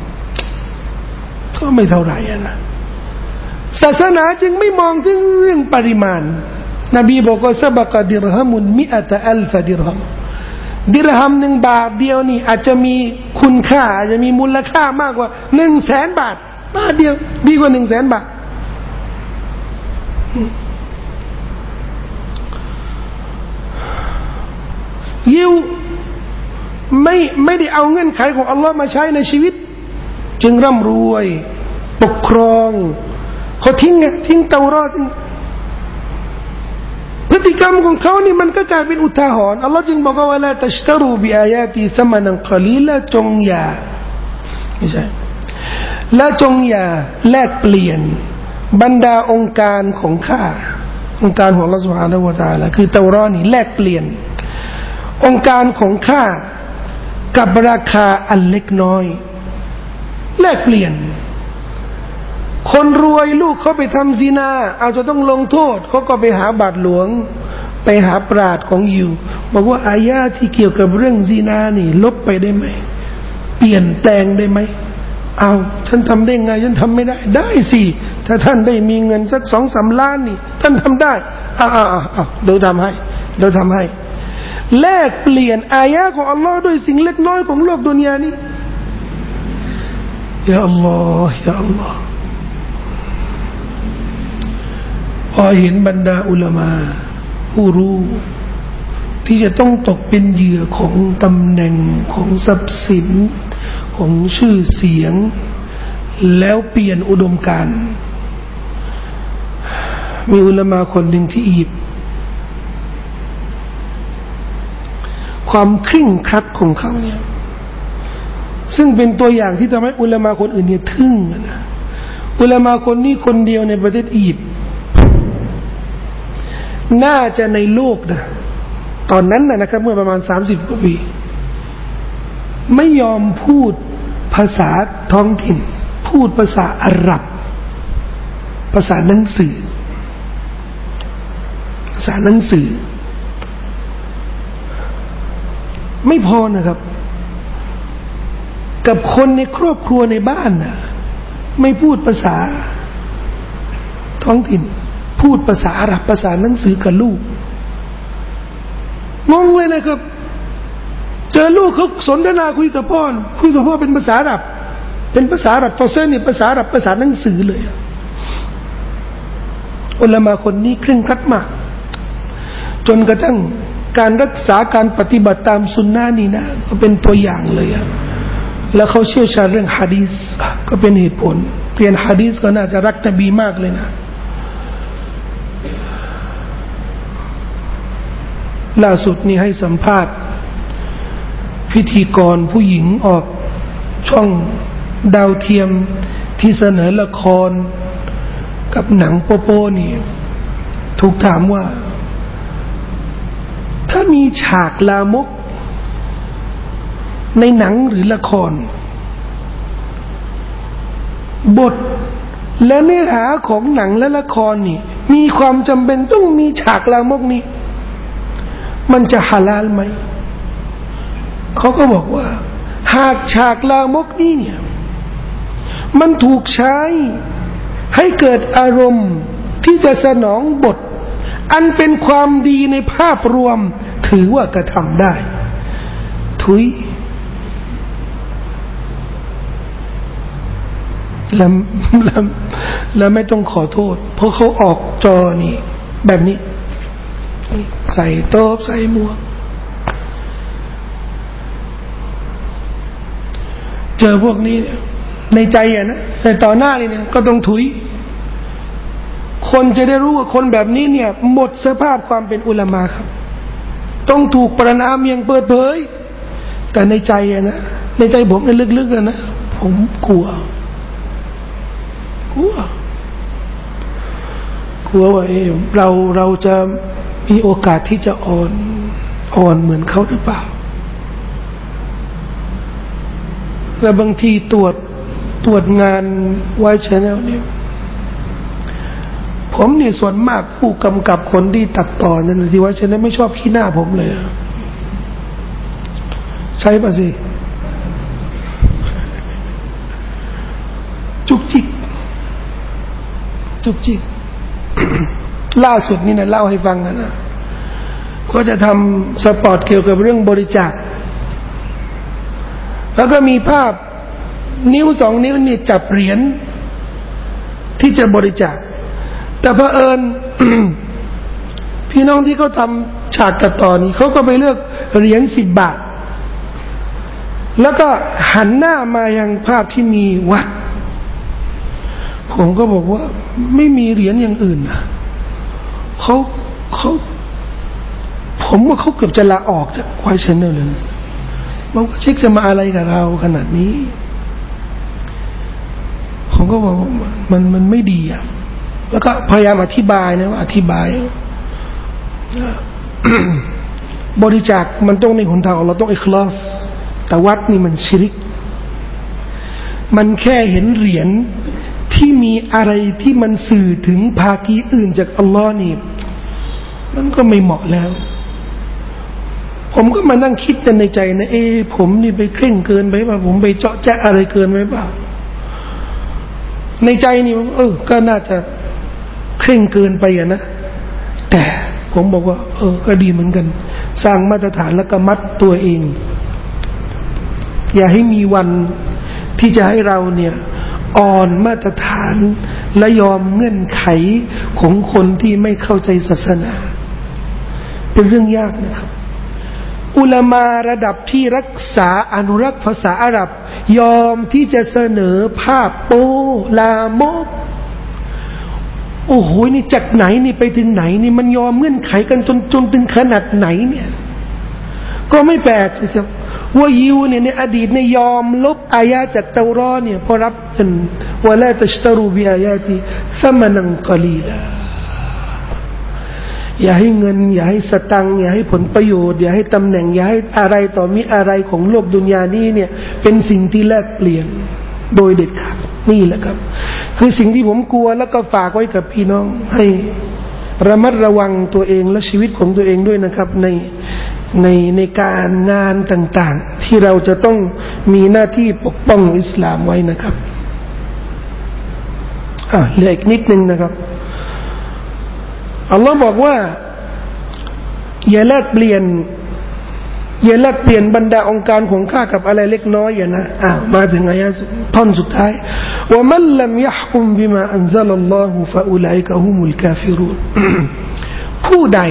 ก็ไม่เท่าไหร่อ่ะนะศาสนาจึงไม่มองถึงเรื่องปริมาณนบีบอกว่าซะบะกะดิรฮัมุนมิอะตะอัลฟะดิรฮัมดิรฮัมหนึ่งบาทเดียวนี่อาจจะมีคุณค่าอาจจะมีมูลค่ามากกว่าหนึ่งแสนบาทบาทเดียวดีกว่าหนึ่งแสนบาทยิวไม่ไม่ได้เอาเงื่อนไขของอัลลอฮ์มาใช้ในชีวิตจึงร่ำรวยปกครองเขาทิ้งไงทิ้งเตารอดพฤติกรรมของเขานี่มันก็กลายเป็นอุทาหรณ์อัลลอฮ์จึงบอกว่าลาตัชตรูบิอายาติซัมนันกะลีละจงอย่าไม่ใช่และจงอย่าแลกเปลี่ยนบรรดาองค์การของข้าองค์การของอัลลอฮฺซุบฮานะฮูวะตะอาลาคือเตารอดนี่แลกเปลี่ยนองค์การของข้ากับราคาอันเล็กน้อยแลกเปลี่ยนคนรวยลูกเขาไปทำซินาอาจจะต้องลงโทษเขาก็ไปหาบาทหลวงไปหาปราชญ์ของยิวบอกว่าอายะที่เกี่ยวกับเรื่องซินานี่ลบไปได้ไหมเปลี่ยนแปลงได้ไหมเอาฉันทำได้ไงฉันทำไม่ได้ได้สิถ้าท่านได้มีเงินสักสองสามล้านนี่ท่านทำได้อ่าอ่าอ่าเดี๋ยวทำให้เดี๋ยวทำให้แลกเปลี่ยนอายะของอัลลอฮ์ด้วยสิ่งเล็กน้อยของโลกดุนยานี้ยาอัลลอฮ์ยาอัลลอฮ์พอเห็นบรรดาอุลามะผู้รู้ที่จะต้องตกเป็นเหยื่อของตำแหน่งของทรัพย์สินของชื่อเสียงแล้วเปลี่ยนอุดมการณ์มีอุลามะคนหนึ่งที่อียิปต์ความเคร่งครัดของเขาเนี่ยซึ่งเป็นตัวอย่างที่ทำให้อุลามะคนอื่นเนี่ยทึ่งนะอุลามะคนนี้คนเดียวในประเทศอียิปต์น่าจะในโลกนะตอนนั้นนะครับเมื่อประมาณสามสิบกว่าปีไม่ยอมพูดภาษาท้องถิ่นพูดภาษาอาหรับภาษาหนังสือภาษาหนังสือไม่พอนะครับกับคนในครอบครัวในบ้านน่ะไม่พูดภาษาท้องถิ่นพูดภาษาอาหรับภาษาหนังสือกับลูกงงเลยนะครับเจอลูกเขาสนทนาคุยกับพ่อคุยกับพ่อเป็นภาษาอาหรับเป็นภาษาอาหรับฟอเซนนี่ภาษาอาหรับภาษาหนังสือเลยอุลามะคนนี้เคร่งครัดมากจนกระทั่งการรักษาการปฏิบัติตามสุนนะนี่นะก็เป็นตัวอย่างเลยอะแล้วเขาเชี่ยวชาญเรื่องหะดีษก็เป็นเหตุผลเรียนหะดีษก็น่าจะรักนบีมากเลยนะล่าสุดนี้ให้สัมภาษณ์พิธีกรผู้หญิงออกช่องดาวเทียมที่เสนอละครกับหนังโป๊โป้นี่ถูกถามว่าถ้ามีฉากลามกในหนังหรือละครบทและเนื้อหาของหนังและละครนี่มีความจำเป็นต้องมีฉากลามกนี้มันจะฮาลาลไหมเขาก็บอกว่าหากฉากลามกนี้เนี่ยมันถูกใช้ให้เกิดอารมณ์ที่จะสนองบทอันเป็นความดีในภาพรวมถือว่ากระทำได้ทุยแล้วแล้วแล้วไม่ต้องขอโทษเพราะเขาออกจอนี่แบบนี้ใส่โต๊ะใส่หมวกเจอพวกนี้ในใจอ่ะนะแต่ต่อหน้านี่เนี่ยก็ต้องถุยคนจะได้รู้ว่าคนแบบนี้เนี่ยหมดสภาพความเป็นอุลามะครับต้องถูกประณามอย่างเปิดเผยแต่ในใจอะนะในใจผมเนี่ยลึกๆนะผมกลัวกลัวกลัวว่าเออเราเราจะมีโอกาสที่จะอ่อนอ่อนเหมือนเขาหรือเปล่าและบางทีตรวจตรวจงานไว้ชแนลเนี่ยผมนี่ส่วนมากผู้กำกับคนที่ตัดต่อนั่นที่ว่าชแนลไม่ชอบขี้หน้าผมเลยใช่ป่ะสิจุกจิกจุกจิก ล่าสุดนี่นะเล่าให้ฟังนะก็จะทำสปอตเกี่ยวกับเรื่องบริจาคแล้วก็มีภาพนิ้วสองนิ้วนี่จับเหรียญที่จะบริจาคแต่เผอิญ พี่น้องที่เขาทำฉากตัดต่อนี่เขาก็ไปเลือกเหรียญสิบบาทแล้วก็หันหน้ามายังภาพที่มีวัดผมก็บอกว่าไม่มีเหรียญอย่างอื่นนะเขาเขาผมว่าเขาเกือบจะลาออกจากควายชแนลเลยบอกว่าเช็คจะมาอะไรกับเราขนาดนี้ผมก็บอกว่ามันมันไม่ดีอ่ะแล้วก็พยายามอธิบายนะว่าอธิบาย บริจาคมันต้องในหนทางเราต้องอิคลาสแต่วัดนี่มันชิริกมันแค่เห็นเหรียญที่มีอะไรที่มันสื่อถึงภาคีอื่นจากอัลลอฮ์นี่มันก็ไม่เหมาะแล้วผมก็มานั่งคิดในใจนะเอ๊ะผมนี่ไปเคร่งเกินไปป่ะผมไปเจาะแจ๊ะอะไรเกินไปป่ะในใจนี่เออก็น่าจะเคร่งเกินไปอ่ะนะแต่ผมบอกว่าเออก็ดีเหมือนกันสร้างมาตรฐานแล้วก็มัดตัวเองอย่าให้มีวันที่จะให้เราเนี่ยอ่อนมาตรฐานและยอมเงื่อนไขของคนที่ไม่เข้าใจศาสนาเป็นเรื่องยากนะครับอุลามาระดับที่รักษาอนุรักษ์ภาษาอาหรับยอมที่จะเสนอภาพโปลามกโอ้โหนี่จากไหนนี่ไปถึงไหนนี่มันยอมเงื่อนไขกันจนจนถึงขนาดไหนเนี่ยก็ไม่แปลกสิครับว่ายิวเนี่ยในอดีตเนี่ยยอมลบอายะจากเตารอเนี่ยเพราะรับเงินวะลาตัชตรูบิอายาติซะมะนันกะลีลาอย่าให้เงินอย่าให้สตังค์อย่าให้ผลประโยชน์อย่าให้ตำแหน่งอย่าให้อะไรต่อมีอะไรของโลกดุนยานี้เนี่ยเป็นสิ่งที่แลกเปลี่ยนโดยเด็ดขาดนี่แหละครับคือสิ่งที่ผมกลัวแล้วก็ฝากไว้กับพี่น้องให้ระมัดระวังตัวเองและชีวิตของตัวเองด้วยนะครับในในในการงานต่างๆที่เราจะต้องมีหน้าที่ปกป้องอิสลามไว้นะครับอ่ะเหลืออีกนิดนึงนะครับอัลลอฮ์บอกว่าอย่าแลกเปลี่ยนอย่าแลกเปลี่ยนบรรดาองค์การของข้ากับอะไรเล็กน้อยอย่านะอ้าวมาถึงอายะท่อนสุดท้ายว่ามันลัมยะฮ์กุมบิมาอันซัลลัลลอฮุฟะอุลัยกะฮุมุลกาฟิรูนผู้ใด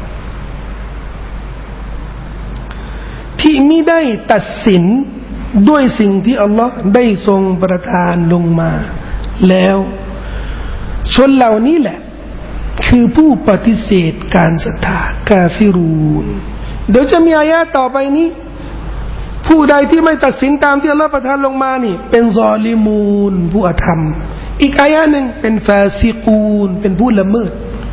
ที่มิได้ตัดสินด้วยสิ่งที่อัลลอฮ์ได้ทรงประทานลงมาแล้วชนเหล่านี้แหละคือผู้ปฏิเสธการศรัทธากาฟิรูนเดี๋ยวจะมีอายะต่อไปนี้ผู้ใดที่ไม่ตัดสินตามที่อัลลอฮ์ประทานลงมานี่เป็นซอลิมูนผู้อธรรมอีกอายะหนึ่งเป็นฟาซิกูนเป็นผู้ละเมิด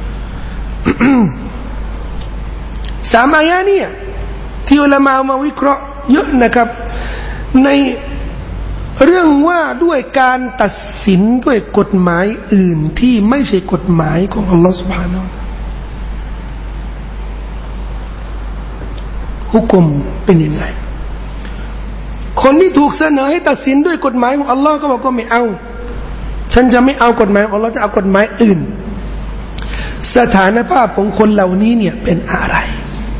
สามอายะนี่ที่อุลามะมาวิเคราะห์เยอะนะครับในเรื่องว่าด้วยการตัดสินด้วยกฎหมายอื่นที่ไม่ใช่กฎหมายของอัลลอฮฺ سبحانه ฮุกมเป็นยังไงคนที่ถูกเสนอให้ตัดสินด้วยกฎหมายของอัลลอฮ์ก็บอกก็ไม่เอาฉันจะไม่เอากฎหมายของอัลลอฮ์จะเอากฎหมายอื่นสถานภาพของคนเหล่านี้เนี่ยเป็นอะไร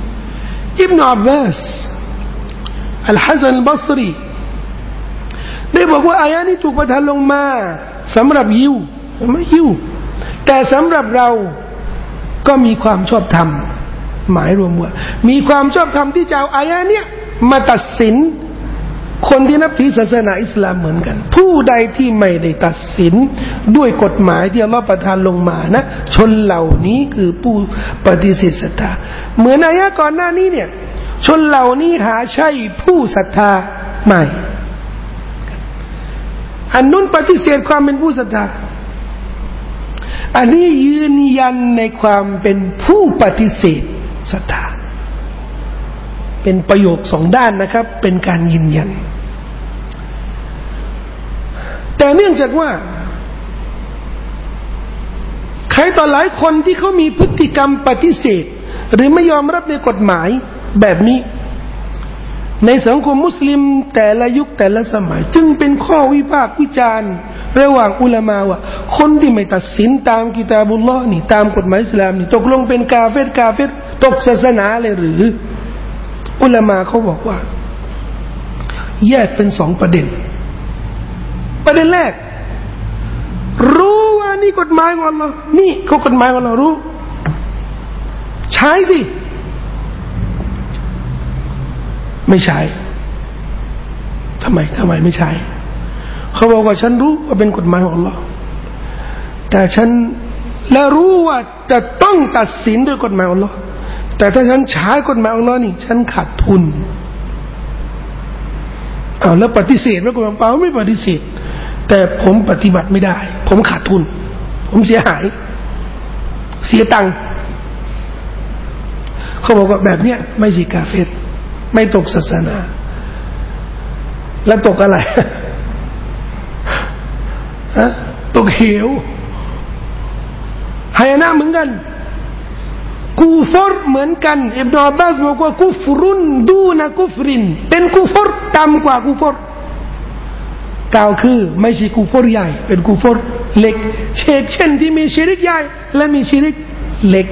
อิบนุอับบาสอัลฮัสซันอัลบัศรีได้บอกว่าอายะนี้ถูกประทานลงมาสำหรับยิวไม่ยิวแต่สำหรับเราก็มีความชอบธรรมหมายรวมว่ามีความชอบธรรมที่จะเอาอายะเนี้ยมาตัดสินคนที่นับถือศาสนาอิสลามเหมือนกันผู้ใดที่ไม่ได้ตัดสินด้วยกฎหมายที่อัลลอฮฺประทานลงมานะชนเหล่านี้คือผู้ปฏิเสธศรัทธาเหมือนอายะก่อนหน้านี้เนี่ยชนเหล่านี้หาใช่ผู้ศรัทธาไม่อันนู้นปฏิเสธความเป็นผู้ศรัทธาอันนี้ยืนยันในความเป็นผู้ปฏิเสธศรัทธาเป็นประโยคสองด้านนะครับเป็นการยืนยันแต่เนื่องจากว่าใครต่อหลายคนที่เขามีพฤติกรรมปฏิเสธหรือไม่ยอมรับในกฎหมายแบบนี้ในสังคมมุสลิมแต่ละยุคแต่ละสมัยจึงเป็นข้อวิพากษ์วิจารณ์ระหว่างอุลามะว่าคนที่ไม่ตัดสินตามกิตาบุลลอฮ์นี่ตามกฎหมายอิสลามนี่ตกลงเป็นกาเฟรกาเฟรตกศาสนาเลยหรืออุลามะเขาบอกว่าแยกเป็นสองประเด็นประเด็นแรกรู้ว่านี่กฎหมายของอัลลอฮ์นี่เขากฎหมายของอัลลอฮ์รู้ใช้สิไม่ใช่ทำไมทำไมไม่ใช่เขาบอกว่าฉันรู้ว่าเป็นกฎหมายของอัลลอฮ์แต่ฉันและรู้ว่าจะต้องตัดสินด้วยกฎหมายของอัลลอฮ์แต่ถ้าฉันใช้กฎหมายของอัลลอฮ์นี่ฉันขาดทุนเอาแล้วปฏิเสธไหมกฎหมายเปล่าไม่ปฏิเสธแต่ผมปฏิบัติไม่ได้ผมขาดทุนผมเสียหายเสียตังค์เขาบอกว่าแบบเนี้ยไม่ใช่กาเฟรไม่ตกศาสนาแล้วตกอะไรฮะตกเหวหายนะเหมือนกันกูฟรเหมือนกันอิบนุอับบาสบอกว่ากุฟรุนดูนะกุฟรินเป็นกูฟรต่ำกว่ากูฟรกล่าวคือไม่ใช่กูฟรใหญ่เป็นกูฟรเล็กเช่นเช่นที่มีชิริกใหญ่และมีชิริกเล็ก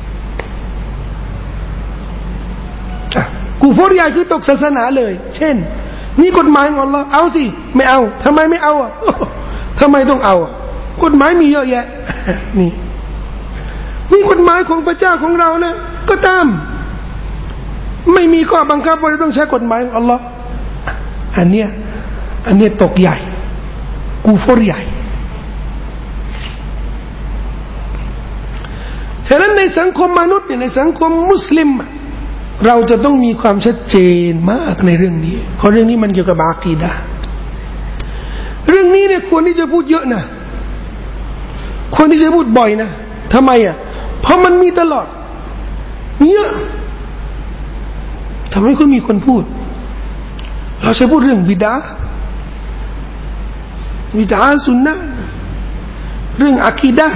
กูฟรใหญ่คือตกศาสนาเลยเช่นนี่กฎหมายของอัลเลาะห์เอาสิไม่เอาทำไมไม่เอาอ่ะทำไมต้องเอาอ่ะกฎหมายมีเยอะแยะนี่นี่กฎหมายของพระเจ้าของเรานะก็ตามไม่มีข้อบังคับว่าจะต้องใช้กฎหมายของอัลเลาะห์อันเนี้ยอันเนี้ยตกใหญ่กูฟรใหญ่ฉะนั้นในสังคมมนุษย์เนี่ยในสังคมมุสลิมเราจะต้องมีความชัดเจนมากในเรื่องนี้เพราะเรื่องนี้มันเกี่ยวกับอากีดะห์เรื่องนี้เนี่ยควรที่จะพูดเยอะนะควรที่จะพูดบ่อยนะทำไมอ่ะเพราะมันมีตลอดเยอะทำไมก็มีคนพูดเราจะพูดเรื่องบิดาบิดาสุนนะเรื่องอากีดะห์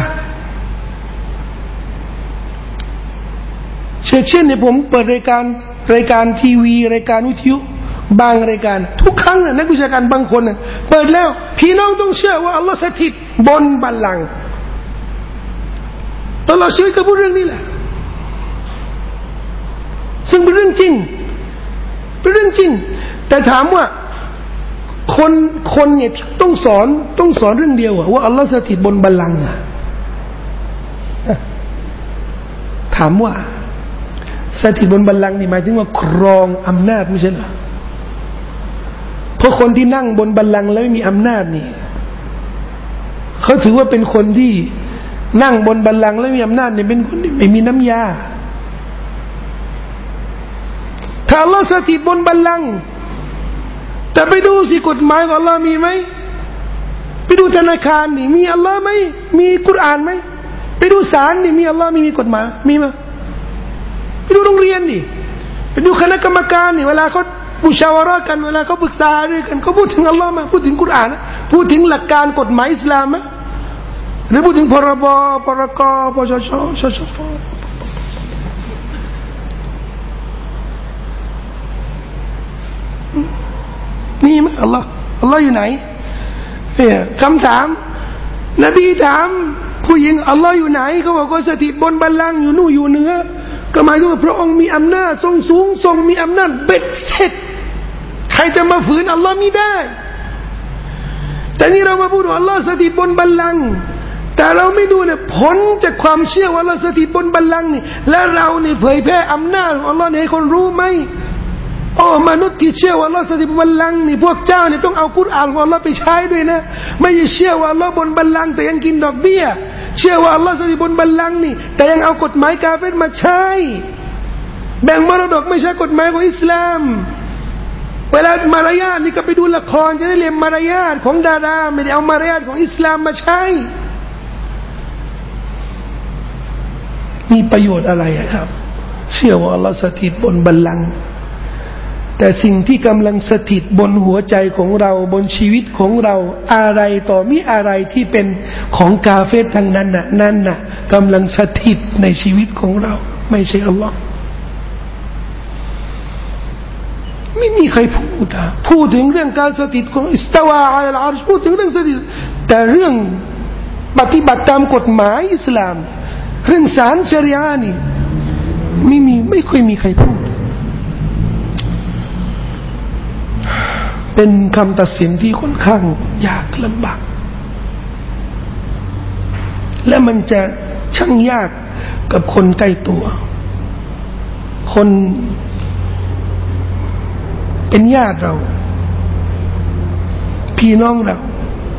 เช่นเช่นเนี่ยผมเปิดรายการรายการทีวีรายการวิทยุบางรายการทุกครั้งนักวิชาการบางคนเปิดแล้วพี่น้องต้องเชื่อว่าอัลลอฮฺสถิตบนบัลลังก์ตลอดชีวิตก็พูดเรื่องนี้แหละซึ่งเป็นเรื่องจริงเป็นเรื่องจริงแต่ถามว่าคนคนเนี่ยต้องสอนต้องสอนเรื่องเดียวว่าอัลลอฮฺสถิตบนบัลลังก์ถามว่าสถิตบนบัลลังก์นี่หมายถึงว่าครองอำนาจไม่ใช่เหรอเพราะคนที่นั่งบนบัลลังก์แล้วไม่มีอำนาจนี่เขาถือว่าเป็นคนที่นั่งบนบัลลังก์แล้วมีอำนาจเนี่ยเป็นคนที่ไม่มีน้ำยาถ้าอัลลอฮฺสถิตบนบัลลังก์แต่ไปดูสิกฎหมายของอัลลอฮฺมีไหมไปดูธนาคารนี่มีอัลลอฮฺไหมมีกุรอานไหมไปดูศาลนี่มีอัลลอฮฺมีมีกฎหมายมีไหมไปดูโรงเรียนนี่ไปดูคณะกรรมการนี่เวลาเขามุชาวาระกันเวลาเขาปรึกษาด้วยกันเขาพูดถึงอัลลอฮ์มาพูดถึงกุรอานพูดถึงหลักการกฎหมายอิสลามมั้ยหรือพูดถึงพรบพรกปชชชชฟนี่มั้ยอัลลอฮ์อัลลอฮ์อยู่ไหนเนี่ยคำถามนบีถามผู้หญิงอัลลอฮ์อยู่ไหนเขาบอกว่าสถิตบนบัลลังก์อยู่นู่นอยู่เหนือก็หมายถึงว่าพระองค์มีอำนาจทรงสูงทรงมีอำนาจเบ็ดเสร็จใครจะมาฝืนอัลลอฮ์ไม่ได้แต่นี่เรามาพูดว่าอัลลอฮ์สถิตบนบัลลังก์แต่เราไม่ดูเนี่ยผลจากความเชื่อว่าอัลลอฮ์สถิตบนบัลลังก์นี่และเราเนี่ยเผยแพร่อำนาจของอัลลอฮ์ให้คนรู้ไหมโอ้มนุษย์ที่เชื่อว่าอัลลอฮ์สถิตบนบัลลังก์นี่พวกเจ้าเนี่ยต้องเอากุรอานของอัลลอฮ์ไปใช้ด้วยนะไม่ใช่เชื่อว่าอัลลอฮ์บนบัลลังก์แต่ยังกินดอกเบี้ยเชื่อว่าอัลลอฮ์สถิตบนบัลลังก์นี่แต่ยังเอากฎหมายกาเฟรมาใช้แบ่งมรดกไม่ใช่กฎหมายของอิสลามเวลามารยาทนี่ก็ไปดูละครจะได้เรียนมารยาทของดาราไม่ได้เอามารยาทของอิสลามมาใช้มีประโยชน์อะไรครับเชื่อว่าอัลลอฮ์สถิตบนบัลลังก์แต่สิ่งที่กำลังสถิตบนหัวใจของเราบนชีวิตของเราอะไรต่อมีอะไรที่เป็นของกาเฟรทั้งนั้นน่ะนั่นน่ะกำลังสถิตในชีวิตของเราไม่ใช่อัลลอฮ์ไม่มีใครพูดอ่ะพูดถึงเรื่องการสถิตของอิสตาวาอัลอาร์ชพูดถึงเรื่องสถิตแต่เรื่องปฏิบัติตามกฎหมายอิสลามเรื่องศาลชะรีอะห์นี่ไม่มีไม่ค่อยมีใครพูดเป็นคำตัดสินที่ค่อนข้างยากลำบากและมันจะช่างยากกับคนใกล้ตัวคนเป็นญาติเราพี่น้องเรา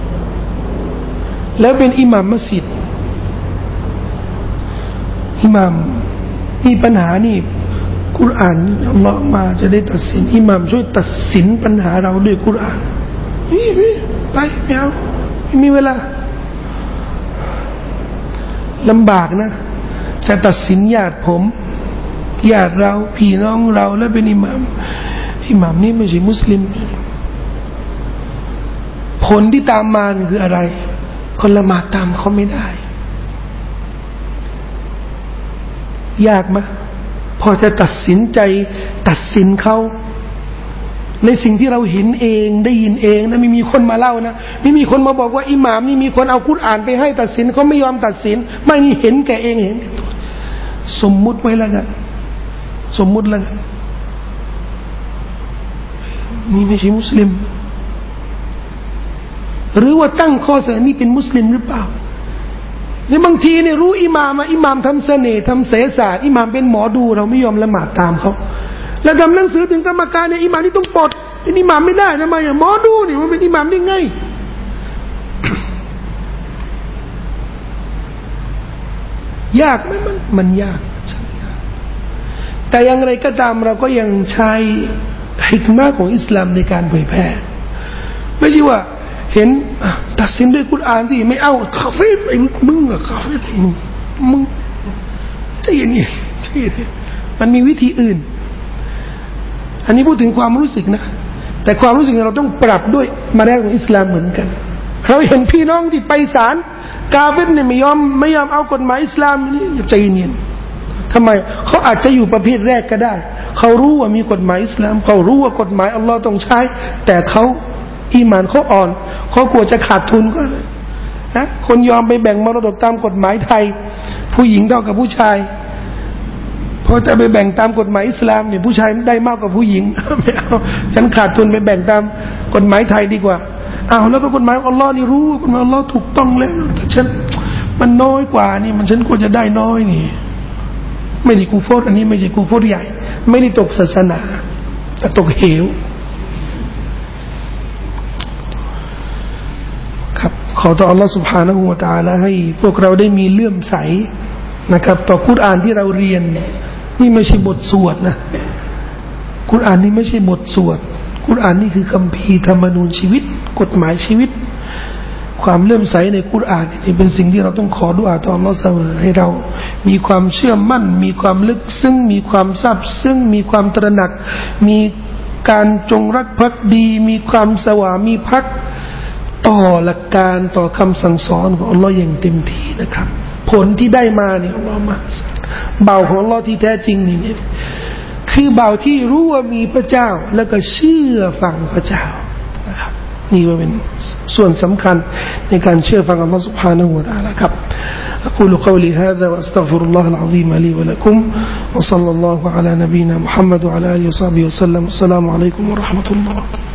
แล้วเป็นอิหม่ามมัสยิดอิหม่ามมีปัญหานี่กุรอานอัลลอฮ์มาจะได้ตัดสินอิหม่ามช่วยตัดสินปัญหาเราด้วยกุรอานนี่ไปไม่เอาไม่มีเวลาลำบากนะจะตัดสินญาติผมญาติเราพี่น้องเราแล้วเป็นอิหม่ามอิหม่ามนี่ไม่ใช่มุสลิมผลที่ตามมาคืออะไรคนละหมาดตามเขาไม่ได้ยากมั้ยพอจะตัดสินใจตัดสินเขาในสิ่งที่เราเห็นเองได้ยินเองนะไม่มีคนมาเล่านะไม่มีคนมาบอกว่าอิหม่ามนี่มีคนเอากุรอานไปให้ตัดสินเขาไม่ยอมตัดสินไม่นี่เห็นแก่เองเห็นแก่ตัวสมมุติไว้แล้วกันสมมุติแล้วกันนี่ไม่ใช่มุสลิมหรือว่าตั้งข้อเสนอนี่เป็นมุสลิมหรือเปล่าในบางทีเนี่ยรู้อิหม่ามอิหม่ามทำเสน่ห์ทำเสศาสตร์อิหม่ามเป็นหมอดูเราไม่ยอมละหมาดตามเขาแล้วทำหนังสือถึงกรรมการเนี่ยอิหม่ามนี่ต้องปลดเป็นอิหม่ามไม่ได้ทำไมอ่ะหมอดูนี่มันเป็นอิหม่ามได้ไง ยากไหมมันมันยากแต่อย่างไรก็ตามเราก็ยังใช้ฮิกมะห์ของอิสลามในการเผยแพร่ไม่ใช่ว่าเห็นตัดสินด้วยกุรอานสิไม่เอาคาเฟ่ไอ้มึงอะคาเฟ่มึงมึงใจเย็นๆใจเย็นๆมันมีวิธีอื่นอันนี้พูดถึงความรู้สึกนะแต่ความรู้สึกเราต้องปรับด้วยมารยาทของอิสลามเหมือนกันเราเห็นพี่น้องที่ไปศาลกาเฟรเนี่ยไม่ยอมไม่ยอมเอากฎหมายอิสลามนี่ใจเย็นทำไมเขาอาจจะอยู่ประเภทแรกก็ได้เขารู้ว่ามีกฎหมายอิสลามเขารู้ว่ากฎหมายอัลลอฮ์ต้องใช้แต่เขาอีหม่านเขาอ่อนเขากลัวจะขาดทุนก็นะคนยอมไปแบ่งมรดกตามกฎหมายไทยผู้หญิงเท่ากับผู้ชายพอจะไปแบ่งตามกฎหมายอิสลามเนี่ยผู้ชายได้มากกว่าผู้หญิงไม่เอาฉันขาดทุนไปแบ่งตามกฎหมายไทยดีกว่าเอาแล้วก็กฎหมายอัลลอฮ์นี่รู้กฎหมายอัลลอฮ์ถูกต้องแล้วแต่ฉันมันน้อยกว่านี่มันฉันควรจะได้น้อยนี่ไม่ได้กูฟอร์อันนี้ไม่ใช่กูฟอร์ใหญ่ไม่ได้ตกศาสนาแต่ตกเหวครับขอต่ออัลลอฮฺ سبحانه และ تعالى ให้พวกเราได้มีเลื่อมใสนะครับต่อกุรอานที่เราเรียนนี่ไม่ใช่บทสวดนะกุรอานนี่ไม่ใช่บทสวดกุรอานนี่คือคัมภีร์ธรรมนูญชีวิตกฎหมายชีวิตความเลื่อมใสในกุรอานนี่เป็นสิ่งที่เราต้องขอดุอาต่ออัลเลาะห์เสมอให้เรามีความเชื่อมั่นมีความลึกซึ้งมีความซาบซึ้งมีความตระหนักมีการจงรักภักดีมีความสวามีภักดิ์ต่อหลักการต่อคำสั่งสอนของอัลเลาะห์อย่างเต็มที่นะครับผลที่ได้มาเนี่ยอัลเลาะห์มหาศาลเบาของอัลเลาะห์ที่แท้จริงนี่เนี่ยคือเบาที่รู้ว่ามีพระเจ้าแล้วก็เชื่อฟังพระเจ้านะครับนี่ว่าเป็นส่วนสำคัญในการเชื่อฟังอัลเลาะห์ سبحانه และ تعالى ครับ أقول قولي هذا وأستغفر الله العظيم لي ولكم وصلى الله على نبينا محمد وعلى آله وصحبه وسلم السلام عليكم ورحمة الله